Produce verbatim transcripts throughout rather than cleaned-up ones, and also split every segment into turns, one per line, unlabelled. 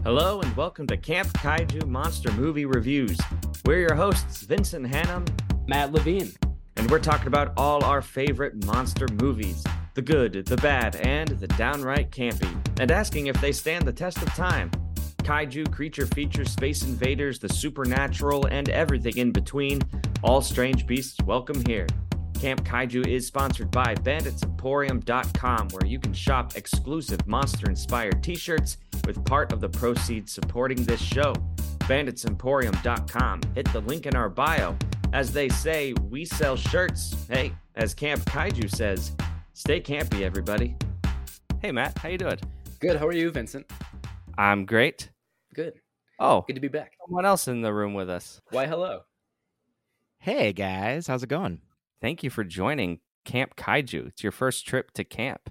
Hello and welcome to Camp Kaiju Monster Movie Reviews. We're your hosts, Vincent Hannum,
Matt Levine,
and we're talking about all our favorite monster movies, the good, the bad, and the downright campy, and asking if they stand the test of time. Kaiju, creature features, space invaders, the supernatural, and everything in between. All strange beasts welcome here. Camp Kaiju is sponsored by Bandits Emporium dot com, where you can shop exclusive monster-inspired t-shirts with part of the proceeds supporting this show. Bandits Emporium dot com. Hit the link in our bio. As they say, we sell shirts. Hey, as Camp Kaiju says, stay campy, everybody. Hey, Matt, how you doing?
Good. How are you, Vincent?
I'm great.
Good.
Oh,
Good to be back.
someone else in the room with us.
Why, hello.
Hey guys, how's it going?
Thank you for joining Camp Kaiju. It's your first trip to camp.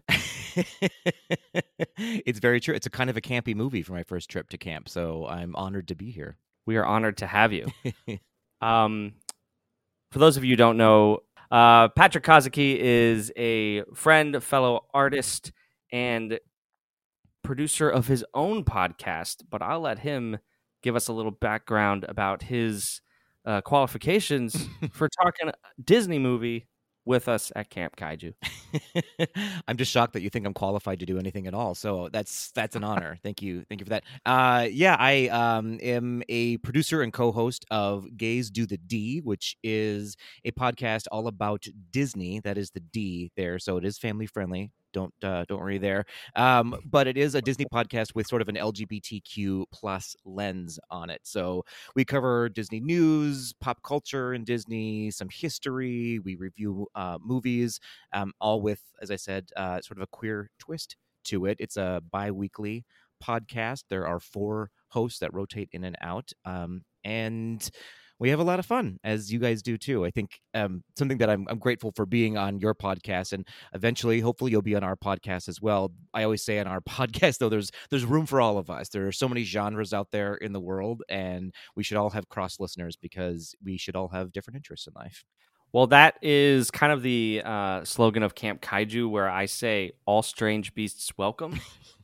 It's very true. It's a kind of a campy movie for my first trip to camp, so I'm honored to be here.
We are honored to have you. um, for those of you who don't know, uh, Patrick Kazuki is a friend, fellow artist, and producer of his own podcast, but I'll let him give us a little background about his uh, qualifications for talking Disney movie with us at Camp Kaiju.
I'm just shocked that you think I'm qualified to do anything at all. So that's that's an honor. Thank you, thank you for that. Uh, yeah, I um, am a producer and co-host of Gays Do the D, which is a podcast all about Disney. That is the D there, so it is family friendly. Don't uh, don't worry there. Um, but it is a Disney podcast with sort of an L G B T Q plus lens on it. So we cover Disney news, pop culture in Disney, some history. We review uh, movies, um, all with, as I said, uh, sort of a queer twist to it. It's a bi-weekly podcast. There are four hosts that rotate in and out, um, and we have a lot of fun, as you guys do too. I think um, something that I'm, I'm grateful for being on your podcast, and eventually, hopefully, you'll be on our podcast as well. I always say on our podcast, though, there's there's room for all of us. There are so many genres out there in the world, and we should all have cross listeners because we should all have different interests in life.
Well, that is kind of the uh, slogan of Camp Kaiju, where I say, all strange beasts welcome.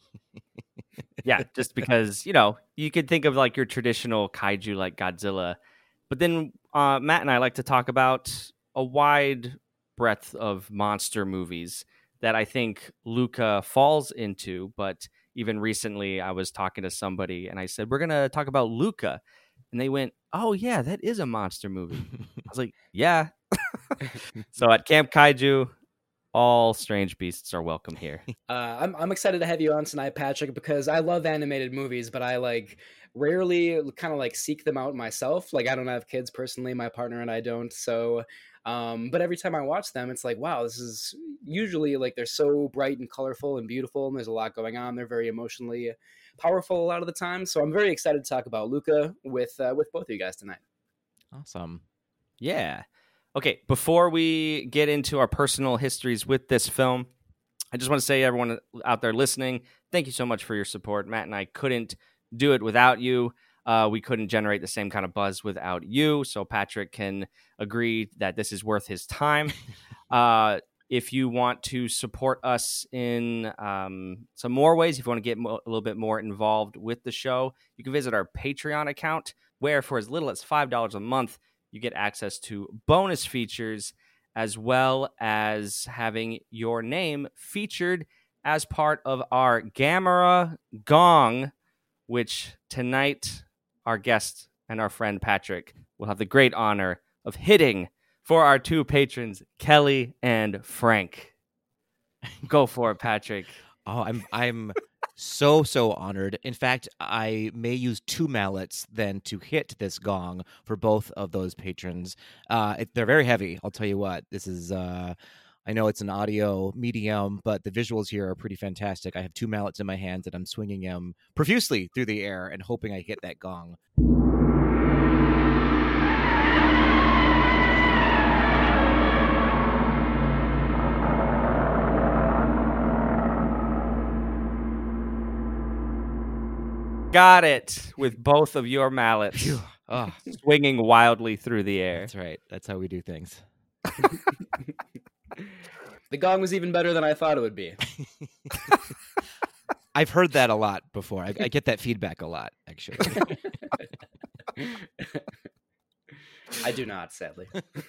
Yeah, just because, you know, you could think of like your traditional kaiju like Godzilla. But then uh, Matt and I like to talk about a wide breadth of monster movies that I think Luca falls into. But even recently, I was talking to somebody and I said, we're going to talk about Luca. And they went, oh, yeah, that is a monster movie. I was like, yeah. So at Camp Kaiju, all strange beasts are welcome here.
Uh, I'm I'm excited to have you on tonight, Patrick, because I love animated movies, but I like rarely kind of like seek them out myself. Like I don't have kids personally, my partner and I don't. So, um, but every time I watch them, it's like, wow, this is usually like they're so bright and colorful and beautiful, and there's a lot going on. They're very emotionally powerful a lot of the time. So I'm very excited to talk about Luca with uh, with both of you guys tonight.
Awesome.
Yeah. Okay, before we get into our personal histories with this film, I just want to say, everyone out there listening, thank you so much for your support. Matt and I couldn't do it without you. Uh, we couldn't generate the same kind of buzz without you, so Patrick can agree that this is worth his time. uh, if you want to support us in um, some more ways, if you want to get mo- a little bit more involved with the show, you can visit our Patreon account, where for as little as five dollars a month, you get access to bonus features as well as having your name featured as part of our Gamera Gong, which tonight our guest and our friend Patrick will have the great honor of hitting for our two patrons, Kelly and Frank. Go for it, Patrick.
Oh, I'm I'm so so honored. In fact, I may use two mallets then to hit this gong for both of those patrons. Uh, it, they're very heavy. I'll tell you what. This is. Uh, I know it's an audio medium, but the visuals here are pretty fantastic. I have two mallets in my hands and I'm swinging them profusely through the air and hoping I hit that gong.
Got it with both of your mallets
Oh,
swinging wildly through the air.
that's right. That's how we do things.
The gong was even better than I thought it would be.
I've heard that a lot before. I, I get that feedback a lot, actually.
I do not, sadly.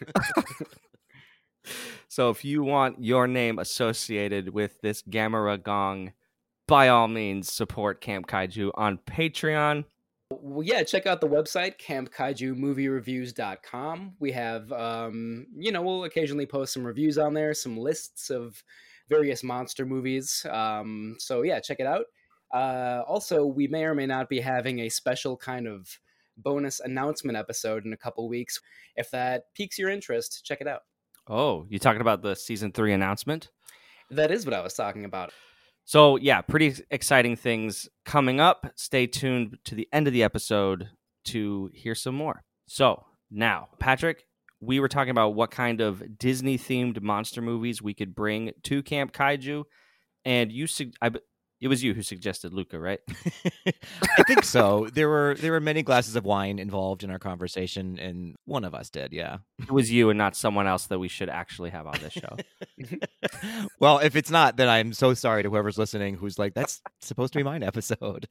So if you want your name associated with this Gamera Gong, by all means, support Camp Kaiju on Patreon.
Well, yeah, check out the website, camp kaiju movie reviews dot com. We have, um, you know, we'll occasionally post some reviews on there, some lists of various monster movies. Um, so, yeah, check it out. Uh, also, we may or may not be having a special kind of bonus announcement episode in a couple weeks. If that piques your interest, check it out.
Oh, you talking about the season three announcement?
That is what I was talking about.
So, yeah, pretty exciting things coming up. Stay tuned to the end of the episode to hear some more. So, now, Patrick, we were talking about what kind of Disney-themed monster movies we could bring to Camp Kaiju, and you, su- I, it was you who suggested Luca, right?
I think so. There were there were many glasses of wine involved in our conversation, and one of us did, yeah.
It was you and not someone else that we should actually have on this show.
Well, if it's not, then I'm so sorry to whoever's listening who's like, that's supposed to be mine episode.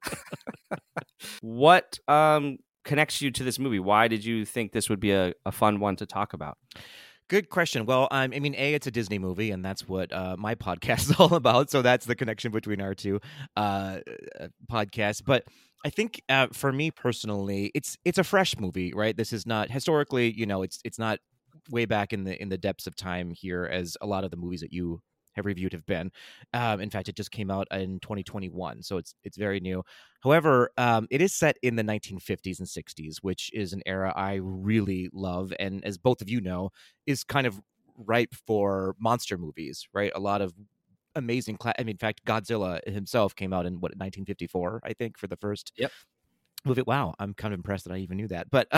What um, connects you to this movie? Why did you think this would be a, a fun one to talk about?
Good question. Well, um, I mean, A, it's a Disney movie, and that's what uh, my podcast is all about. So that's the connection between our two uh, podcasts. But I think uh, for me personally, it's it's a fresh movie, right? This is not historically, you know, it's it's not way back in the in the depths of time here as a lot of the movies that you have reviewed have been. Um, in fact, it just came out in twenty twenty-one, so it's it's very new. However, um, it is set in the nineteen fifties and sixties, which is an era I really love, and as both of you know, is kind of ripe for monster movies, right? A lot of amazing. Cla- I mean, in fact, Godzilla himself came out in what nineteen fifty-four, I think, for the first.
Yep.
Movie. Wow, I'm kind of impressed that I even knew that, but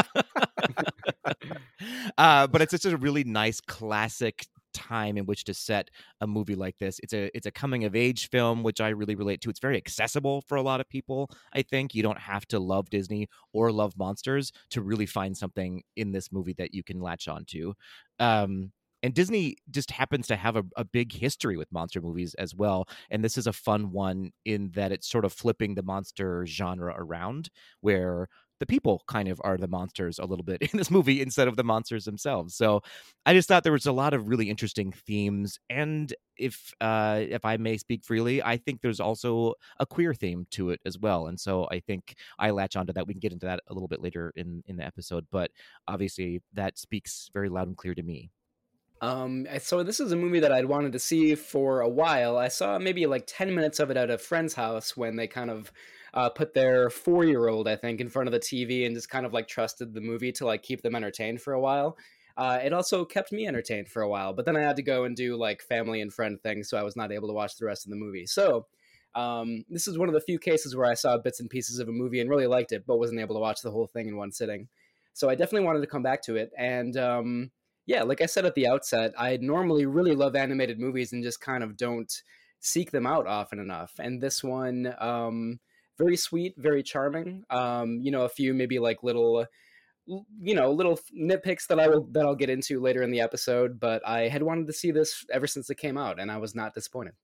uh, but it's just a really nice classic time in which to set a movie like this. It's a it's a coming of age film, which I really relate to. It's very accessible for a lot of people. I think you don't have to love Disney or love monsters to really find something in this movie that you can latch onto. Um, and Disney just happens to have a, a big history with monster movies as well. And this is a fun one in that it's sort of flipping the monster genre around, where the people kind of are the monsters a little bit in this movie instead of the monsters themselves. So I just thought there was a lot of really interesting themes. And if uh, if I may speak freely, I think there's also a queer theme to it as well. And so I think I latch onto that. We can get into that a little bit later in, in the episode. But obviously that speaks very loud and clear to me.
Um, so this is a movie that I'd wanted to see for a while. I saw maybe like ten minutes of it at a friend's house when they kind of uh, put their four-year-old, I think, in front of the T V and just kind of like trusted the movie to like keep them entertained for a while. Uh, it also kept me entertained for a while, but then I had to go and do like family and friend things, so I was not able to watch the rest of the movie. So um, this is one of the few cases where I saw bits and pieces of a movie and really liked it, but wasn't able to watch the whole thing in one sitting. So I definitely wanted to come back to it. And um, yeah, like I said at the outset, I normally really love animated movies and just kind of don't seek them out often enough. And this one, um, very sweet, very charming. Um, you know, a few maybe like little, you know, little nitpicks that I will that I'll get into later in the episode. But I had wanted to see this ever since it came out, and I was not disappointed.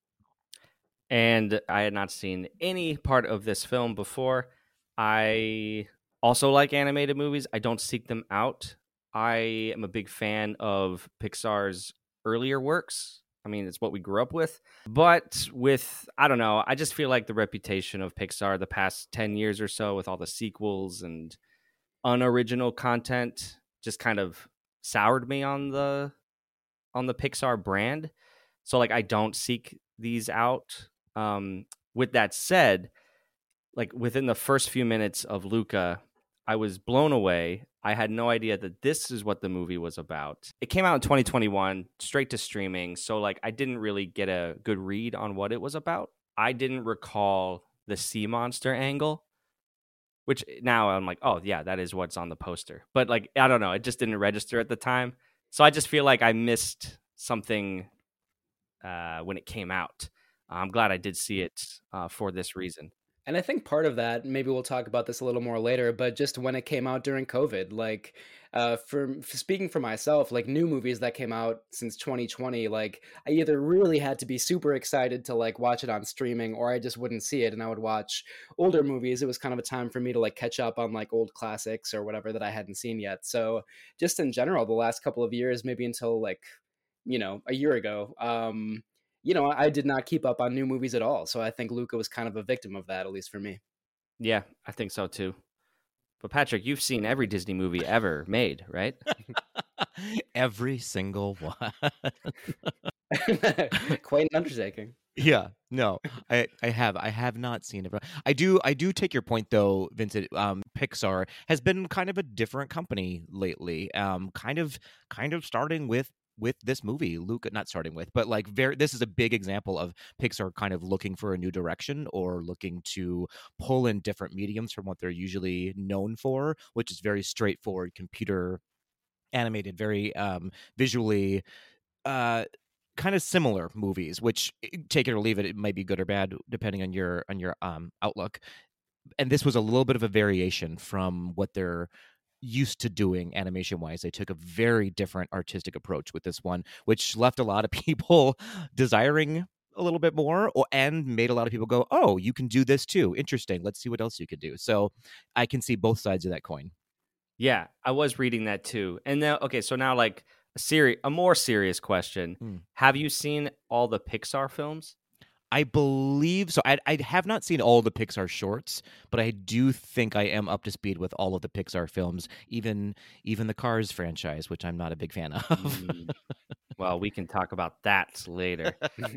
And I had not seen any part of this film before. I also like animated movies. I don't seek them out. I am a big fan of Pixar's earlier works. I mean, it's what we grew up with. But with, I don't know, I just feel like the reputation of Pixar the past ten years or so with all the sequels and unoriginal content just kind of soured me on the on the Pixar brand. So like I don't seek these out. Um, with that said, like within the first few minutes of Luca, I was blown away. I had no idea that this is what the movie was about. It came out in twenty twenty-one, straight to streaming. So like I didn't really get a good read on what it was about. I didn't recall the sea monster angle, which now I'm like, oh yeah, that is what's on the poster. But like, I don't know. It just didn't register at the time. So I just feel like I missed something uh, when it came out. I'm glad I did see it uh, for this reason.
And I think part of that, maybe we'll talk about this a little more later, but just when it came out during COVID, like uh for, for speaking for myself, like new movies that came out since twenty twenty, like I either really had to be super excited to like watch it on streaming or I just wouldn't see it and I would watch older movies. It was kind of a time for me to like catch up on like old classics or whatever that I hadn't seen yet. So just in general, the last couple of years, maybe until like, you know, a year ago, um you know, I did not keep up on new movies at all. So I think Luca was kind of a victim of that, at least for me.
Yeah, I think so too. But Patrick, you've seen every Disney movie ever made, right?
Every single one.
Quite an undertaking.
Yeah, no, I, I have I have not seen it. But I do I do take your point though, Vincent. Um, Pixar has been kind of a different company lately. Um, kind of kind of starting with with this movie, Luca. Not starting with, but like very. This is a big example of Pixar kind of looking for a new direction or looking to pull in different mediums from what they're usually known for, which is very straightforward computer animated, very um, visually. Uh, kind of similar movies, which take it or leave it, it might be good or bad depending on your on your um outlook. And this was a little bit of a variation from what they're used to doing animation wise. They took a very different artistic approach with this one, which left a lot of people desiring a little bit more, or and made a lot of people go, oh, you can do this too, interesting, let's see what else you could do. So I can see both sides of that coin.
Yeah, I was reading that too. And now, okay, so now like a seri- a more serious question.
Hmm.
Have you seen all the Pixar films?
I believe so. I, I have not seen all the Pixar shorts, but I do think I am up to speed with all of the Pixar films, even even the Cars franchise, which I'm not a big fan of.
Mm. Well, we can talk about that later.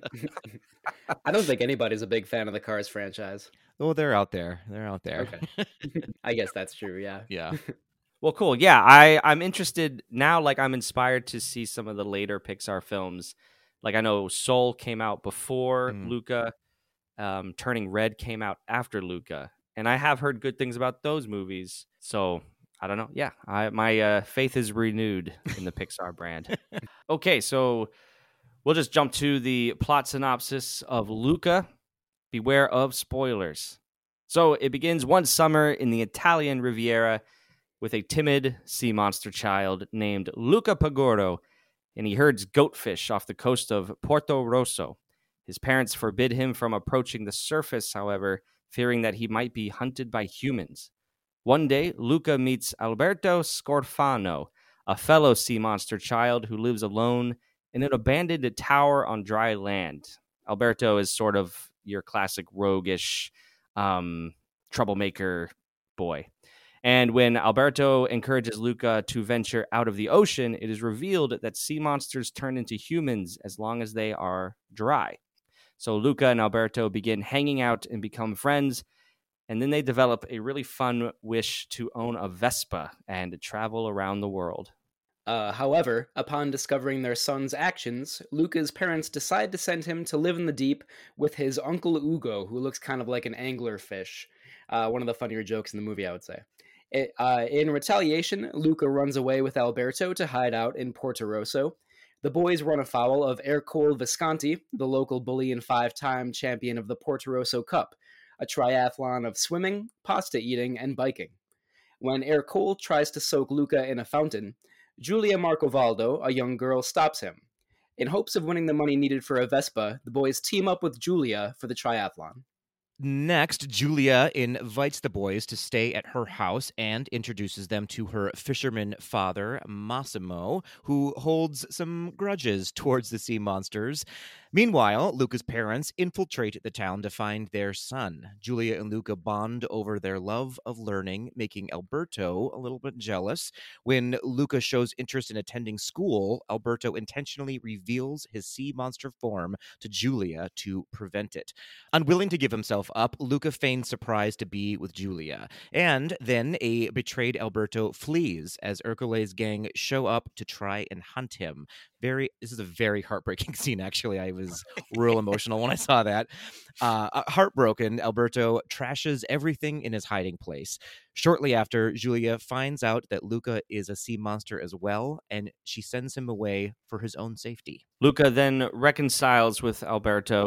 I don't think anybody's a big fan of the Cars franchise.
Oh, they're out there. They're out there.
Okay. I guess that's true, yeah.
Yeah.
Well, cool. Yeah, I, I'm interested now. Like, I'm inspired to see some of the later Pixar films. Like, I know Soul came out before
Mm.
Luca. Um, Turning Red came out after Luca. And I have heard good things about those movies. So, I don't know. Yeah, I, my uh, faith is renewed in the Pixar brand. Okay, so we'll just jump to the plot synopsis of Luca. Beware of spoilers. So, it begins one summer in the Italian Riviera with a timid sea monster child named Luca Pagoro, and he herds goatfish off the coast of Porto Rosso. His parents forbid him from approaching the surface, however, fearing that he might be hunted by humans. One day, Luca meets Alberto Scorfano, a fellow sea monster child who lives alone in an abandoned tower on dry land. Alberto is sort of your classic roguish um, troublemaker boy. And when Alberto encourages Luca to venture out of the ocean, it is revealed that sea monsters turn into humans as long as they are dry. So Luca and Alberto begin hanging out and become friends, and then they develop a really fun wish to own a Vespa and travel around the world.
Uh, however, upon discovering their son's actions, Luca's parents decide to send him to live in the deep with his uncle Ugo, who looks kind of like an anglerfish. Uh, one of the funnier jokes in the movie, I would say. It, uh, in retaliation, Luca runs away with Alberto to hide out in Porto Rosso. The boys run afoul of Ercole Visconti, the local bully and five-time champion of the Porto Rosso Cup, a triathlon of swimming, pasta eating, and biking. When Ercole tries to soak Luca in a fountain, Giulia Marcovaldo, a young girl, stops him. In hopes of winning the money needed for a Vespa, the boys team up with Giulia for the triathlon.
Next, Giulia invites the boys to stay at her house and introduces them to her fisherman father, Massimo, who holds some grudges towards the sea monsters. Meanwhile, Luca's parents infiltrate the town to find their son. Giulia and Luca bond over their love of learning, making Alberto a little bit jealous. When Luca shows interest in attending school, Alberto intentionally reveals his sea monster form to Giulia to prevent it. Unwilling to give himself up, Luca feigns surprise to be with Giulia. And then a betrayed Alberto flees as Ercole's gang show up to try and hunt him. Very, this is a very heartbreaking scene, actually. I was real emotional when I saw that. Uh, heartbroken, Alberto trashes everything in his hiding place. Shortly after, Giulia finds out that Luca is a sea monster as well, and she sends him away for his own safety.
Luca then reconciles with Alberto,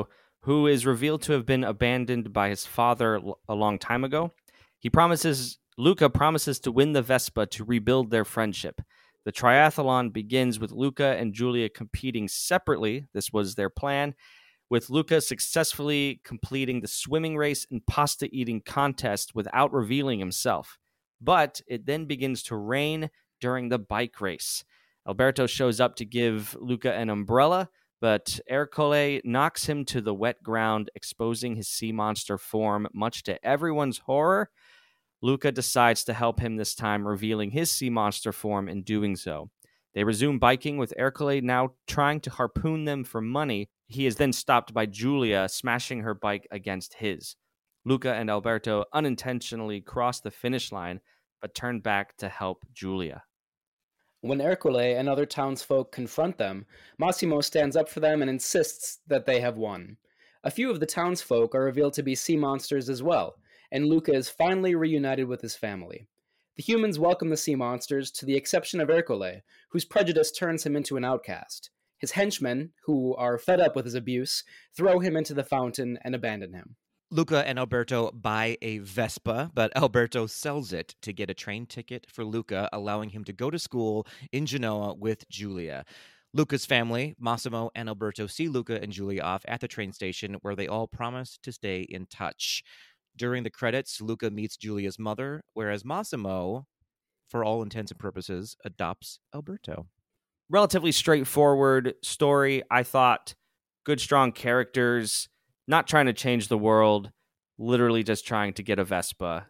who is revealed to have been abandoned by his father a long time ago. He promises, Luca promises to win the Vespa to rebuild their friendship. The triathlon begins with Luca and Giulia competing separately. This was their plan, with Luca successfully completing the swimming race and pasta eating contest without revealing himself. But it then begins to rain during the bike race. Alberto shows up to give Luca an umbrella, but Ercole knocks him to the wet ground, exposing his sea monster form. Much to everyone's horror, Luca decides to help him this time, revealing his sea monster form in doing so. They resume biking, with Ercole now trying to harpoon them for money. He is then stopped by Giulia, smashing her bike against his. Luca and Alberto unintentionally cross the finish line, but turn back to help Giulia.
When Ercole and other townsfolk confront them, Massimo stands up for them and insists that they have won. A few of the townsfolk are revealed to be sea monsters as well, and Luca is finally reunited with his family. The humans welcome the sea monsters, to the exception of Ercole, whose prejudice turns him into an outcast. His henchmen, who are fed up with his abuse, throw him into the fountain and abandon him.
Luca and Alberto buy a Vespa, but Alberto sells it to get a train ticket for Luca, allowing him to go to school in Genoa with Giulia. Luca's family, Massimo and Alberto, see Luca and Giulia off at the train station, where they all promise to stay in touch. During the credits, Luca meets Giulia's mother, whereas Massimo, for all intents and purposes, adopts Alberto.
Relatively straightforward story, I thought. Good, strong characters. Not trying to change the world, literally just trying to get a Vespa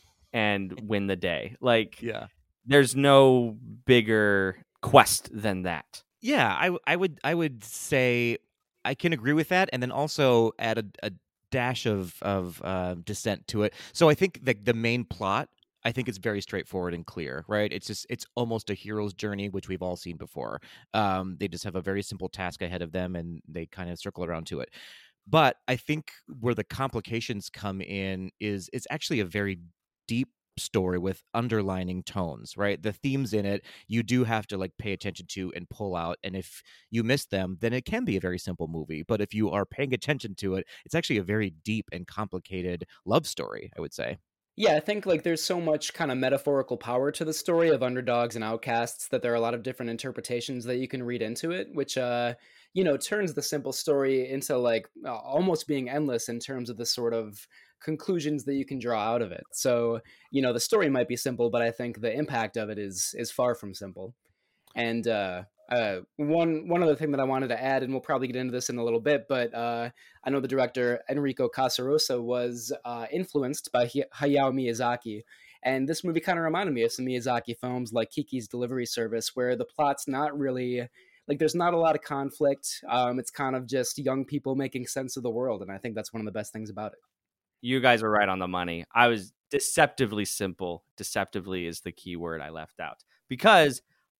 and win the day. Like,
yeah,
there's no bigger quest than that.
Yeah, I, I would I would say I can agree with that, and then also add a, a dash of of uh, dissent to it. So I think the the main plot, I think it's very straightforward and clear, right? It's just it's almost a hero's journey, which we've all seen before. Um, they just have a very simple task ahead of them, and they kind of circle around to it. But I think where the complications come in is it's actually a very deep story with underlining tones, right? The themes in it, you do have to like pay attention to and pull out. And if you miss them, then it can be a very simple movie. But if you are paying attention to it, it's actually a very deep and complicated love story, I would say.
Yeah, I think like there's so much kind of metaphorical power to the story of underdogs and outcasts that there are a lot of different interpretations that you can read into it, which uh you know turns the simple story into like uh, almost being endless in terms of the sort of conclusions that you can draw out of it. So, you know, the story might be simple, but I think the impact of it is is far from simple. And uh uh, one one other thing that I wanted to add, and we'll probably get into this in a little bit, but uh, I know the director Enrico Casarosa was uh, influenced by Hi- Hayao Miyazaki, and this movie kind of reminded me of some Miyazaki films like Kiki's Delivery Service, where the plot's not really like there's not a lot of conflict. Um, it's kind of just young people making sense of the world, and I think that's one of the best things about it.
You guys are right on the money. I was deceptively simple. Deceptively is the key word I left out, because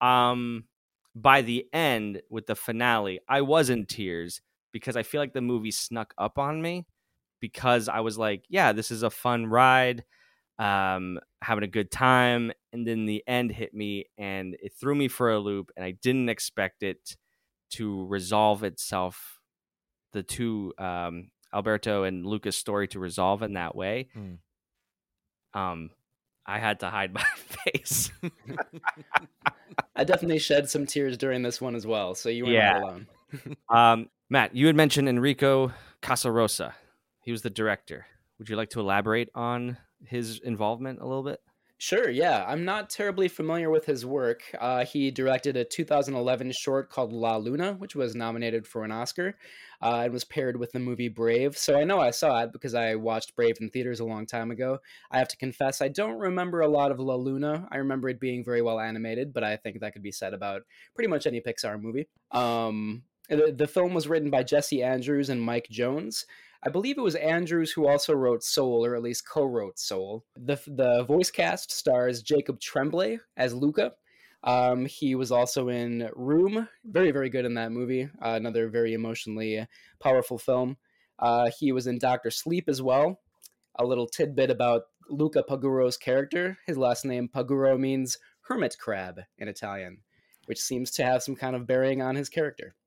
um. by the end, with the finale, I was in tears because I feel like the movie snuck up on me, because I was like, yeah, this is a fun ride, um, having a good time. And then the end hit me and it threw me for a loop, and I didn't expect it to resolve itself, the two, um, Alberto and Luca's story to resolve in that way. Mm. Um, I had to hide my face.
I definitely shed some tears during this one as well, so you were
yeah.
not alone.
um, Matt, you had mentioned Enrico Casarosa. He was the director. Would you like to elaborate on his involvement a little bit?
Sure, yeah. I'm not terribly familiar with his work. Uh, he directed a two thousand eleven short called La Luna, which was nominated for an Oscar, uh, and was paired with the movie Brave. So I know I saw it because I watched Brave in theaters a long time ago. I have to confess, I don't remember a lot of La Luna. I remember it being very well animated, but I think that could be said about pretty much any Pixar movie. Um, the, the film was written by Jesse Andrews and Mike Jones. I believe it was Andrews who also wrote Soul, or at least co-wrote Soul. The the voice cast stars Jacob Tremblay as Luca. Um, he was also in Room, very, very good in that movie. Uh, another very emotionally powerful film. Uh, he was in Doctor Sleep as well. A little tidbit about Luca Paguro's character. His last name, Paguro, means hermit crab in Italian, which seems to have some kind of bearing on his character.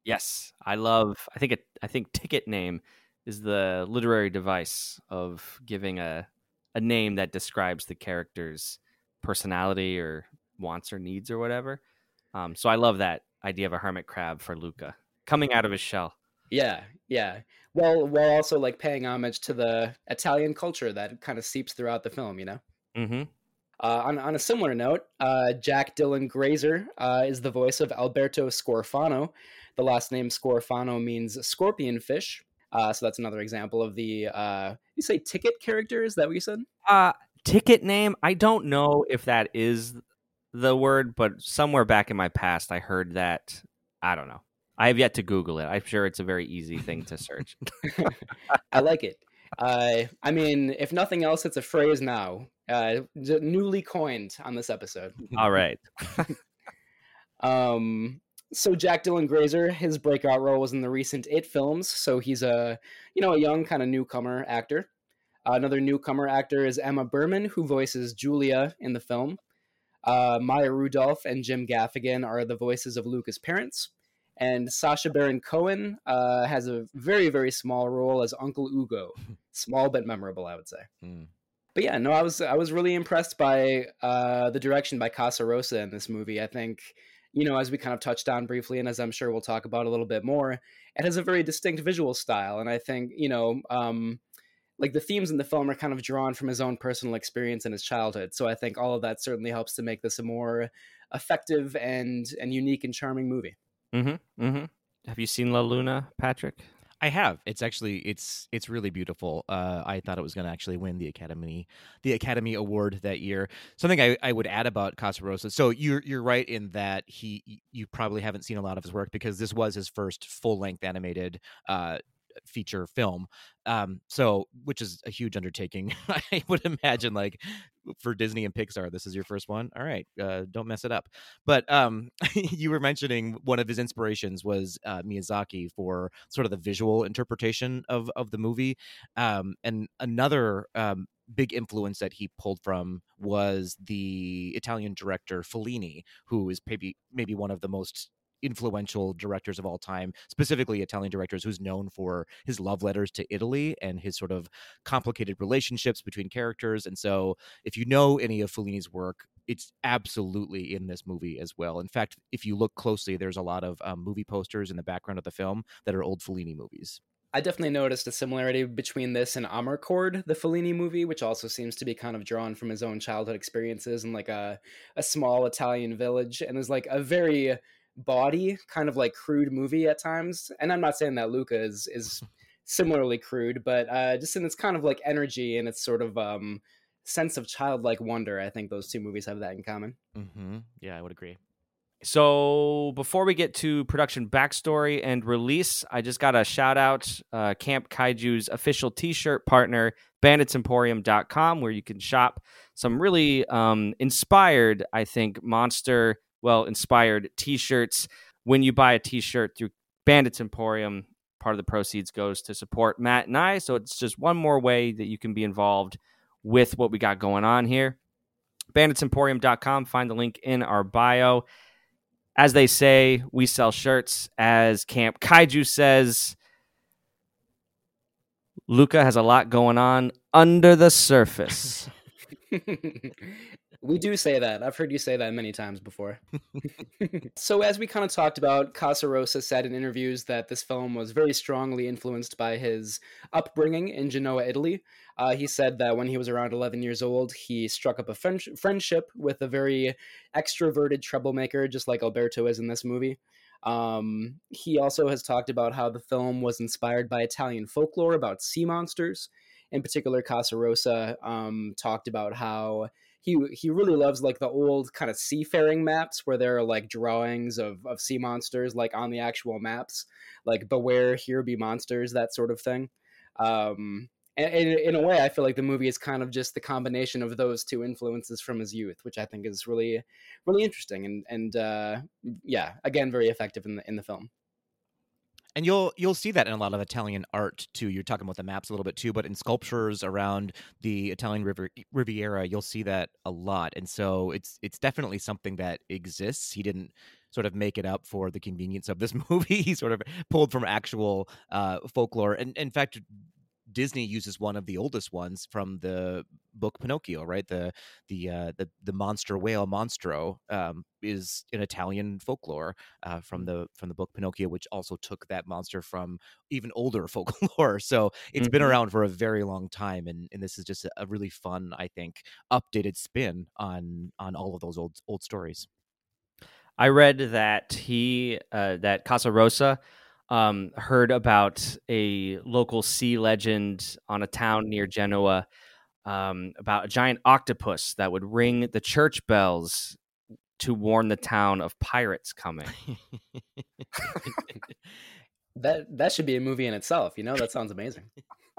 Yes, I love. I think it. I think ticket name is the literary device of giving a a name that describes the character's personality or wants or needs or whatever. Um, so I love that idea of a hermit crab for Luca coming out of his shell.
Yeah, yeah. Well, while also like paying homage to the Italian culture that kind of seeps throughout the film, you know.
Mm-hmm.
Uh, on on a similar note, uh, Jack Dylan Grazer uh, is the voice of Alberto Scorfano. The last name Scorfano means scorpion fish. Uh, so that's another example of the uh, you say ticket character. Is that what you said?
Uh, ticket name. I don't know if that is the word, but somewhere back in my past, I heard that. I don't know. I have yet to Google it. I'm sure it's a very easy thing to search.
I like it. Uh, I mean, if nothing else, it's a phrase now, uh, newly coined on this episode.
All right.
um, so Jack Dylan Grazer, his breakout role was in the recent It films. So he's a, you know, a young kind of newcomer actor. Uh, another newcomer actor is Emma Berman, who voices Julia in the film. Uh, Maya Rudolph and Jim Gaffigan are the voices of Luca's parents. And Sacha Baron Cohen uh, has a very, very small role as Uncle Ugo. Small but memorable, I would say.
Mm.
But yeah, no, I was I was really impressed by uh, the direction by Casa Rosa in this movie. I think, you know, as we kind of touched on briefly, and as I'm sure we'll talk about a little bit more, it has a very distinct visual style. And I think, you know, um, like the themes in the film are kind of drawn from his own personal experience in his childhood. So I think all of that certainly helps to make this a more effective and and unique and charming movie.
Mm-hmm. Mm-hmm. Have you seen La Luna, Patrick?
I have. It's actually it's it's really beautiful. Uh, I thought it was going to actually win the Academy the Academy Award that year. Something I, I would add about Casa Rosa. So you're you're right in that he you probably haven't seen a lot of his work because this was his first full length animated uh, feature film. Um, so which is a huge undertaking. I would imagine, like, for Disney and Pixar, this is your first one. All right, uh, don't mess it up. But um, you were mentioning one of his inspirations was uh, Miyazaki for sort of the visual interpretation of of the movie, um, and another um, big influence that he pulled from was the Italian director Fellini, who is maybe maybe one of the most influential directors of all time, specifically Italian directors, who's known for his love letters to Italy and his sort of complicated relationships between characters. And so if you know any of Fellini's work, it's absolutely in this movie as well. In fact, if you look closely, there's a lot of um, movie posters in the background of the film that are old Fellini movies.
I definitely noticed a similarity between this and Amarcord, the Fellini movie, which also seems to be kind of drawn from his own childhood experiences in like a, a small Italian village, and is like a very bawdy, kind of like crude movie at times. And I'm not saying that Luca is is similarly crude, but uh, just in its kind of like energy and its sort of um, sense of childlike wonder, I think those two movies have that in common.
Mm-hmm. Yeah, I would agree.
So before we get to production backstory and release, I just got a shout out uh, Camp Kaiju's official t-shirt partner, bandits emporium dot com, where you can shop some really um, inspired, I think, monster, well, inspired t-shirts. When you buy a t-shirt through Bandits Emporium, part of the proceeds goes to support Matt and I. So it's just one more way that you can be involved with what we got going on here. bandits emporium dot com, find the link in our bio. As they say, we sell shirts. As Camp Kaiju says, Luca has a lot going on under the surface.
We do say that. I've heard you say that many times before. So as we kind of talked about, Casa Rosa said in interviews that this film was very strongly influenced by his upbringing in Genoa, Italy. Uh, he said that when he was around eleven years old, he struck up a friend- friendship with a very extroverted troublemaker, just like Alberto is in this movie. Um, he also has talked about how the film was inspired by Italian folklore about sea monsters. In particular, Casa Rosa um, talked about how he he really loves like the old kind of seafaring maps where there are like drawings of, of sea monsters like on the actual maps, like beware, here be monsters, that sort of thing. Um, and, and in a way, I feel like the movie is kind of just the combination of those two influences from his youth, which I think is really, really interesting and and uh, yeah, again, very effective in the in the film.
And you'll you'll see that in a lot of Italian art too. You're talking about the maps a little bit too, but in sculptures around the Italian River, Riviera, you'll see that a lot. And so it's it's definitely something that exists. He didn't sort of make it up for the convenience of this movie. He sort of pulled from actual uh, folklore, and in fact, Disney uses one of the oldest ones from the book Pinocchio, right? The the uh, the the monster whale Monstro um, is an Italian folklore uh, from the from the book Pinocchio, which also took that monster from even older folklore. So it's been
Mhm.
around for a very long time, and, and this is just a, a really fun, I think, updated spin on on all of those old old stories.
I read that he uh, that Casa Rosa um, heard about a local sea legend on a town near Genoa um, about a giant octopus that would ring the church bells to warn the town of pirates coming.
That that should be a movie in itself. You know, that sounds amazing.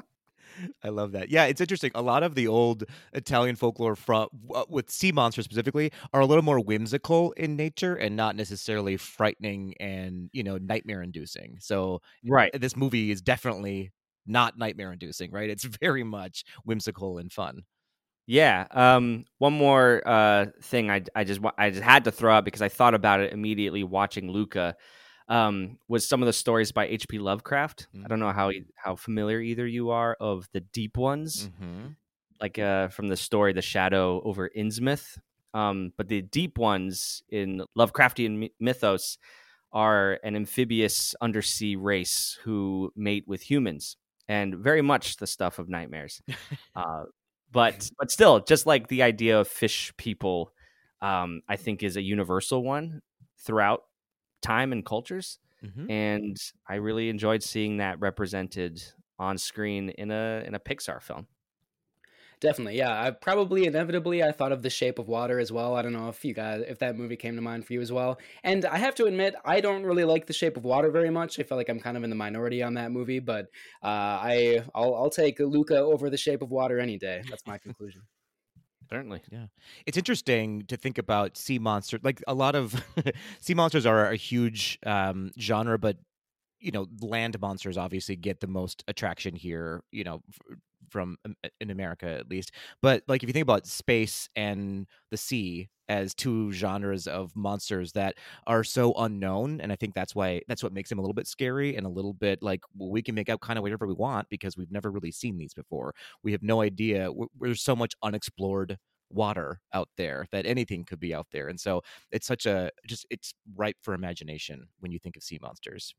I love that. Yeah, it's interesting. A lot of the old Italian folklore from uh, with sea monsters specifically are a little more whimsical in nature and not necessarily frightening and, you know, nightmare inducing. So
Right.
this movie is definitely not nightmare inducing, right? It's very much whimsical and fun.
Yeah. Um, one more uh, thing I, I just wa- I just had to throw out because I thought about it immediately watching Luca. Um, was some of the stories by H P Lovecraft. I don't know how e- how familiar either you are of the Deep Ones,
Mm-hmm.
like uh, from the story The Shadow over Innsmouth. Um, but the Deep Ones in Lovecraftian my- mythos are an amphibious undersea race who mate with humans, and very much the stuff of nightmares. Uh, but but still, just like the idea of fish people, um, I think is a universal one throughout time and cultures.
Mm-hmm.
And I really enjoyed seeing that represented on screen in a in a Pixar film.
Definitely, yeah. I probably inevitably I thought of The Shape of Water as well. I don't know if you guys if that movie came to mind for you as well. And I have to admit, I don't really like The Shape of Water very much. I feel like I'm kind of in the minority on that movie, but uh, I I'll, I'll take Luca over The Shape of Water any day. That's my conclusion.
Certainly.
Yeah. It's interesting to think about sea monsters. Like a lot of sea monsters are a huge um, genre, but you know, land monsters obviously get the most attraction here, you know, f- from um, in America at least. But like if you think about space and the sea as two genres of monsters that are so unknown, and I think that's why that's what makes them a little bit scary and a little bit like, well, we can make out kind of whatever we want because we've never really seen these before. We have no idea. w- There's so much unexplored water out there that anything could be out there, and so it's such a just it's ripe for imagination when you think of sea monsters.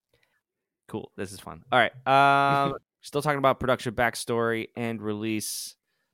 Cool. This is fun. All right. Um, still talking about production backstory and release.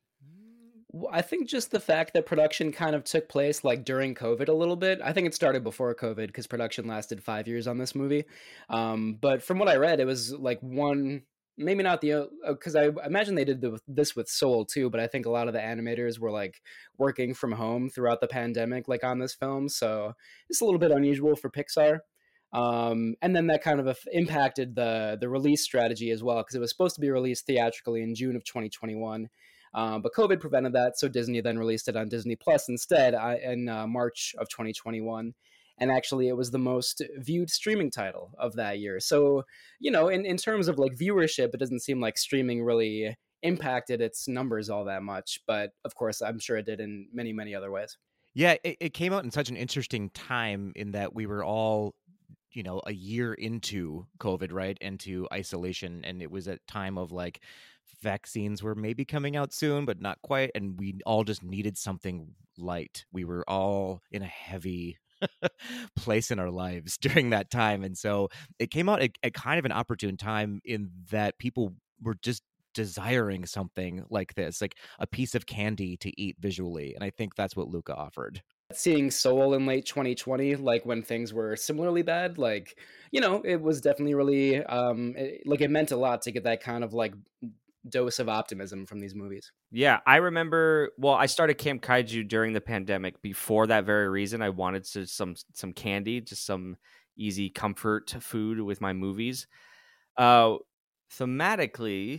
Well, I think just the fact that production kind of took place like during COVID a little bit. I think it started before COVID because production lasted five years on this movie. Um, but from what I read, it was like one, maybe not the, because I imagine they did the, this with Soul too, but I think a lot of the animators were like working from home throughout the pandemic, like on this film. So it's a little bit unusual for Pixar. Um, and then that kind of aff- impacted the the release strategy as well because it was supposed to be released theatrically in June of twenty twenty-one. Um, but COVID prevented that, so Disney then released it on Disney Plus instead uh, in uh, March of twenty twenty-one. And actually, it was the most viewed streaming title of that year. So, you know, in, in terms of like viewership, it doesn't seem like streaming really impacted its numbers all that much. But of course, I'm sure it did in many, many other ways.
Yeah, it, it came out in such an interesting time in that we were all, you know, a year into COVID, right? Into isolation. And it was a time of like vaccines were maybe coming out soon, but not quite. And we all just needed something light. We were all in a heavy place in our lives during that time. And so it came out at, at kind of an opportune time in that people were just desiring something like this, like a piece of candy to eat visually. And I think that's what Luca offered.
Seeing Soul in late twenty twenty, like when things were similarly bad, like, you know, it was definitely really, um, it, like it meant a lot to get that kind of like dose of optimism from these movies.
Yeah, I remember. Well, I started Camp Kaiju during the pandemic. Before that very reason, I wanted to some some candy, just some easy comfort food with my movies. Uh, thematically,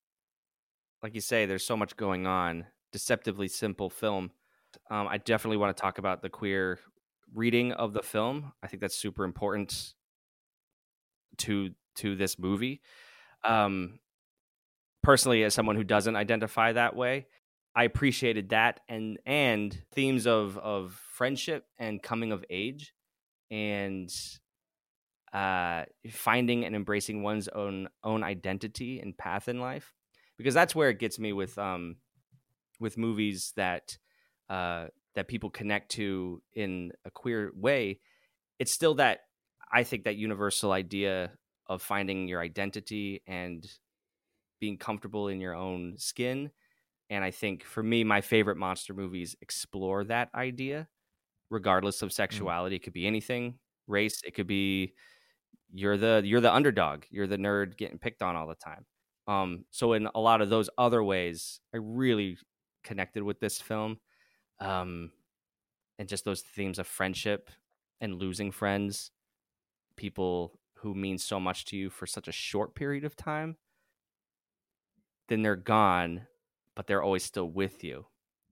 like you say, there's so much going on. Deceptively simple film. Um, I definitely want to talk about the queer reading of the film. I think that's super important to to this movie. Um, personally, as someone who doesn't identify that way, I appreciated that and and themes of of friendship and coming of age and uh, finding and embracing one's own own identity and path in life, because that's where it gets me with um with movies that uh, that people connect to in a queer way. It's still that, I think, that universal idea of finding your identity and being comfortable in your own skin. And I think for me, my favorite monster movies explore that idea, regardless of sexuality. It could be anything, race. It could be you're the you're the underdog. You're the nerd getting picked on all the time. Um, so in a lot of those other ways, I really connected with this film, um, and just those themes of friendship and losing friends, people who mean so much to you for such a short period of time, then they're gone, but they're always still with you.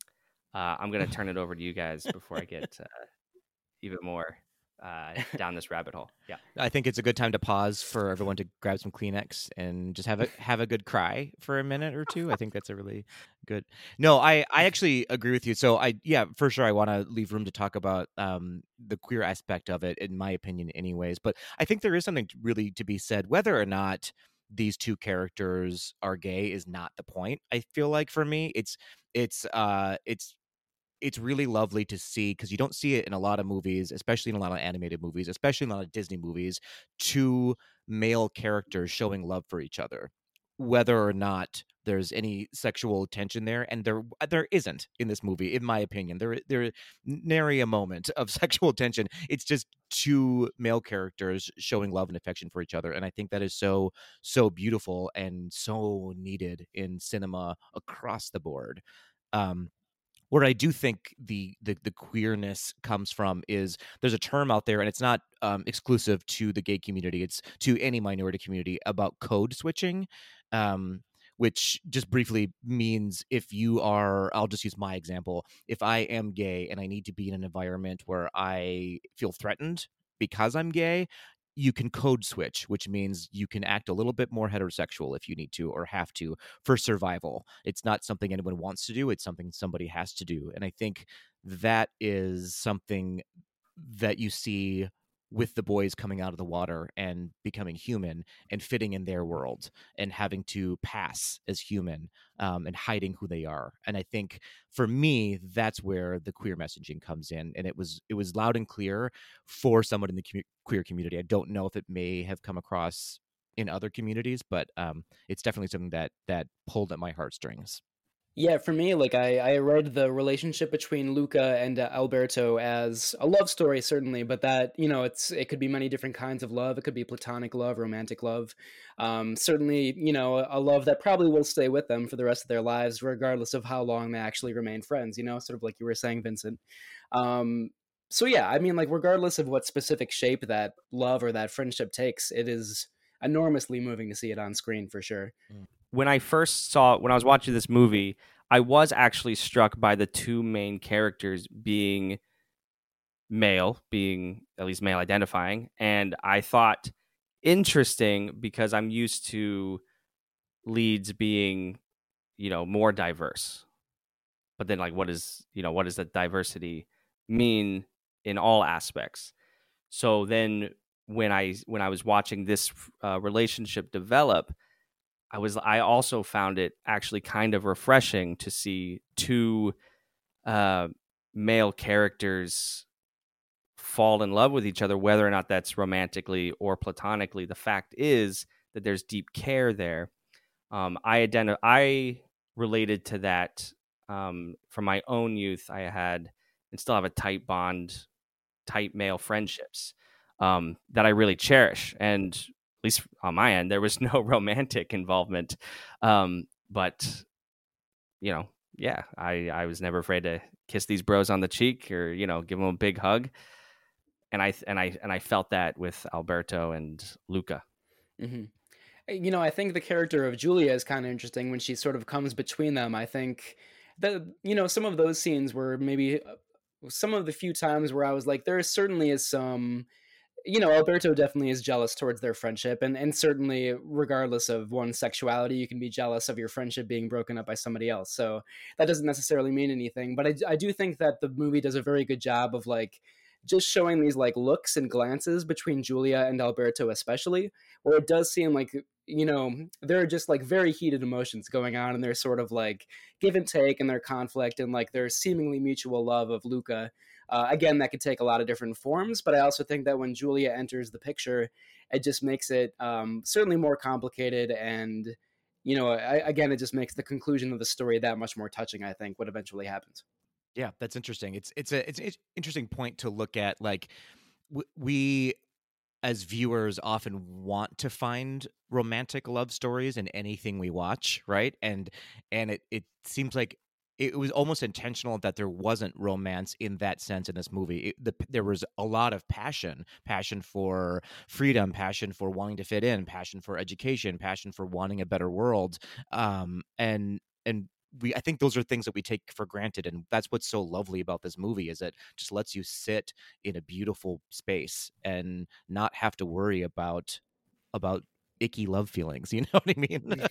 Uh, I'm going to turn it over to you guys before I get uh, even more uh, down this rabbit hole. Yeah,
I think it's a good time to pause for everyone to grab some Kleenex and just have a have a good cry for a minute or two. I think that's a really good. No, I I actually agree with you. So I yeah, for sure I want to leave room to talk about um the queer aspect of it, in my opinion, anyways. But I think there is something to really to be said, whether or not these two characters are gay is not the point. I feel like for me, it's it's uh it's it's really lovely to see, because you don't see it in a lot of movies, especially in a lot of animated movies, especially in a lot of Disney movies, two male characters showing love for each other, whether or not there's any sexual tension there. And there there isn't in this movie, in my opinion. There there nary a moment of sexual tension. It's just two male characters showing love and affection for each other. And I think that is so, so beautiful and so needed in cinema across the board. Um, where I do think the, the the queerness comes from is there's a term out there, and it's not um, exclusive to the gay community. It's to any minority community, about code switching, um, which just briefly means if you are, I'll just use my example. If I am gay and I need to be in an environment where I feel threatened because I'm gay, you can code switch, which means you can act a little bit more heterosexual if you need to or have to for survival. It's not something anyone wants to do. It's something somebody has to do. And I think that is something that you see with the boys coming out of the water and becoming human and fitting in their world and having to pass as human, um, and hiding who they are. And I think for me, that's where the queer messaging comes in. And it was it was loud and clear for someone in the commu- queer community. I don't know if it may have come across in other communities, but um, it's definitely something that that pulled at my heartstrings.
Yeah, for me, like I, I read the relationship between Luca and uh, Alberto as a love story, certainly, but that, you know, it's it could be many different kinds of love. It could be platonic love, romantic love, um, certainly, you know, a, a love that probably will stay with them for the rest of their lives, regardless of how long they actually remain friends. You know, sort of like you were saying, Vincent. Um, so yeah, I mean, like regardless of what specific shape that love or that friendship takes, it is enormously moving to see it on screen for sure.
When I first saw, when I was watching this movie, I was actually struck by the two main characters being male, being at least male identifying. And I thought, interesting, because I'm used to leads being, you know, more diverse. But then, like, what is, you know, what does that diversity mean in all aspects? So then when I, when I was watching this uh, relationship develop, I was I also found it actually kind of refreshing to see two uh, male characters fall in love with each other, whether or not that's romantically or platonically. The fact is that there's deep care there. Um, I identi- I related to that um, from my own youth. I had and still have a tight bond, tight male friendships um, that I really cherish. And at least on my end, there was no romantic involvement. Um, but, you know, yeah, I, I was never afraid to kiss these bros on the cheek or, you know, give them a big hug. And I, and I, and I felt that with Alberto and Luca.
Mm-hmm. You know, I think the character of Julia is kind of interesting when she sort of comes between them. I think that, you know, some of those scenes were maybe some of the few times where I was like, there certainly is some, you know, Alberto definitely is jealous towards their friendship. And, and certainly, regardless of one's sexuality, you can be jealous of your friendship being broken up by somebody else. So that doesn't necessarily mean anything. But I, I do think that the movie does a very good job of like just showing these like looks and glances between Julia and Alberto, especially, where it does seem like, you know, there are just like very heated emotions going on, and there's sort of like give and take and their conflict and like their seemingly mutual love of Luca. Uh, again, that could take a lot of different forms, but I also think that when Julia enters the picture, it just makes it um, certainly more complicated. And, you know, I, again, it just makes the conclusion of the story that much more touching, I think, what eventually happens.
Yeah, that's interesting. It's it's a it's an interesting point to look at. Like w- we as viewers often want to find romantic love stories in anything we watch, right? And and it it seems like it was almost intentional that there wasn't romance in that sense in this movie. It, the, there was a lot of passion, passion for freedom, passion for wanting to fit in, passion for education, passion for wanting a better world, um, and and we I think those are things that we take for granted, and that's what's so lovely about this movie is it just lets you sit in a beautiful space and not have to worry about about icky love feelings. You know what I mean?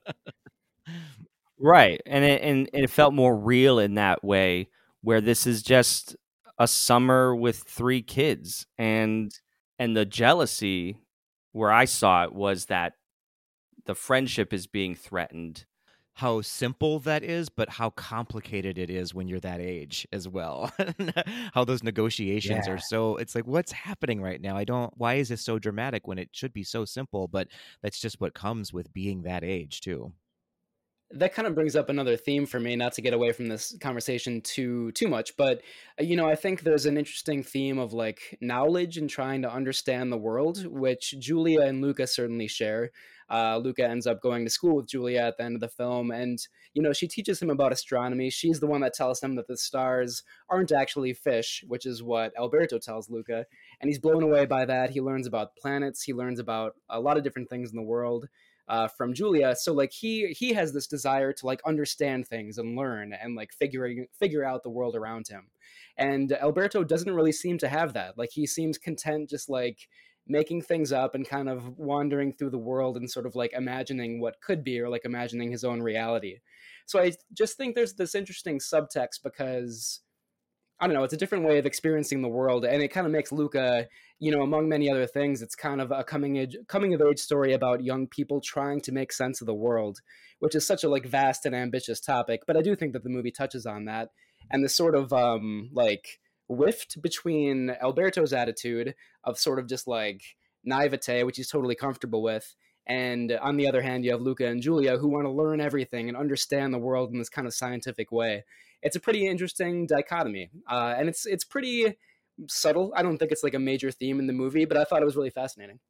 Right. And it, and it felt more real in that way, where this is just a summer with three kids, and and the jealousy where I saw it was that the friendship is being threatened.
How simple that is, but how complicated it is when you're that age as well. How those negotiations
Yeah.
are so, it's like, what's happening right now? I don't, why is this so dramatic when it should be so simple? But that's just what comes with being that age too.
That kind of brings up another theme for me, not to get away from this conversation too too much, but uh, you know, I think there's an interesting theme of like knowledge and trying to understand the world, which Julia and Luca certainly share. Uh, Luca ends up going to school with Julia at the end of the film, and you know, she teaches him about astronomy. She's the one that tells him that the stars aren't actually fish, which is what Alberto tells Luca, and he's blown away by that. He learns about planets, he learns about a lot of different things in the world uh, from Julia. So like he he has this desire to like understand things and learn and like figuring figure out the world around him. And Alberto doesn't really seem to have that. Like he seems content just like making things up and kind of wandering through the world and sort of like imagining what could be or like imagining his own reality. So I just think there's this interesting subtext because I don't know, it's a different way of experiencing the world, and it kind of makes Luca, you know, among many other things, it's kind of a coming age, coming of age story about young people trying to make sense of the world, which is such a like vast and ambitious topic. But I do think that the movie touches on that, and the sort of um like rift between Alberto's attitude of sort of just like naivete, which he's totally comfortable with. And on the other hand, you have Luca and Julia who want to learn everything and understand the world in this kind of scientific way. It's a pretty interesting dichotomy, uh, and it's it's pretty subtle. I don't think it's like a major theme in the movie, but I thought it was really fascinating.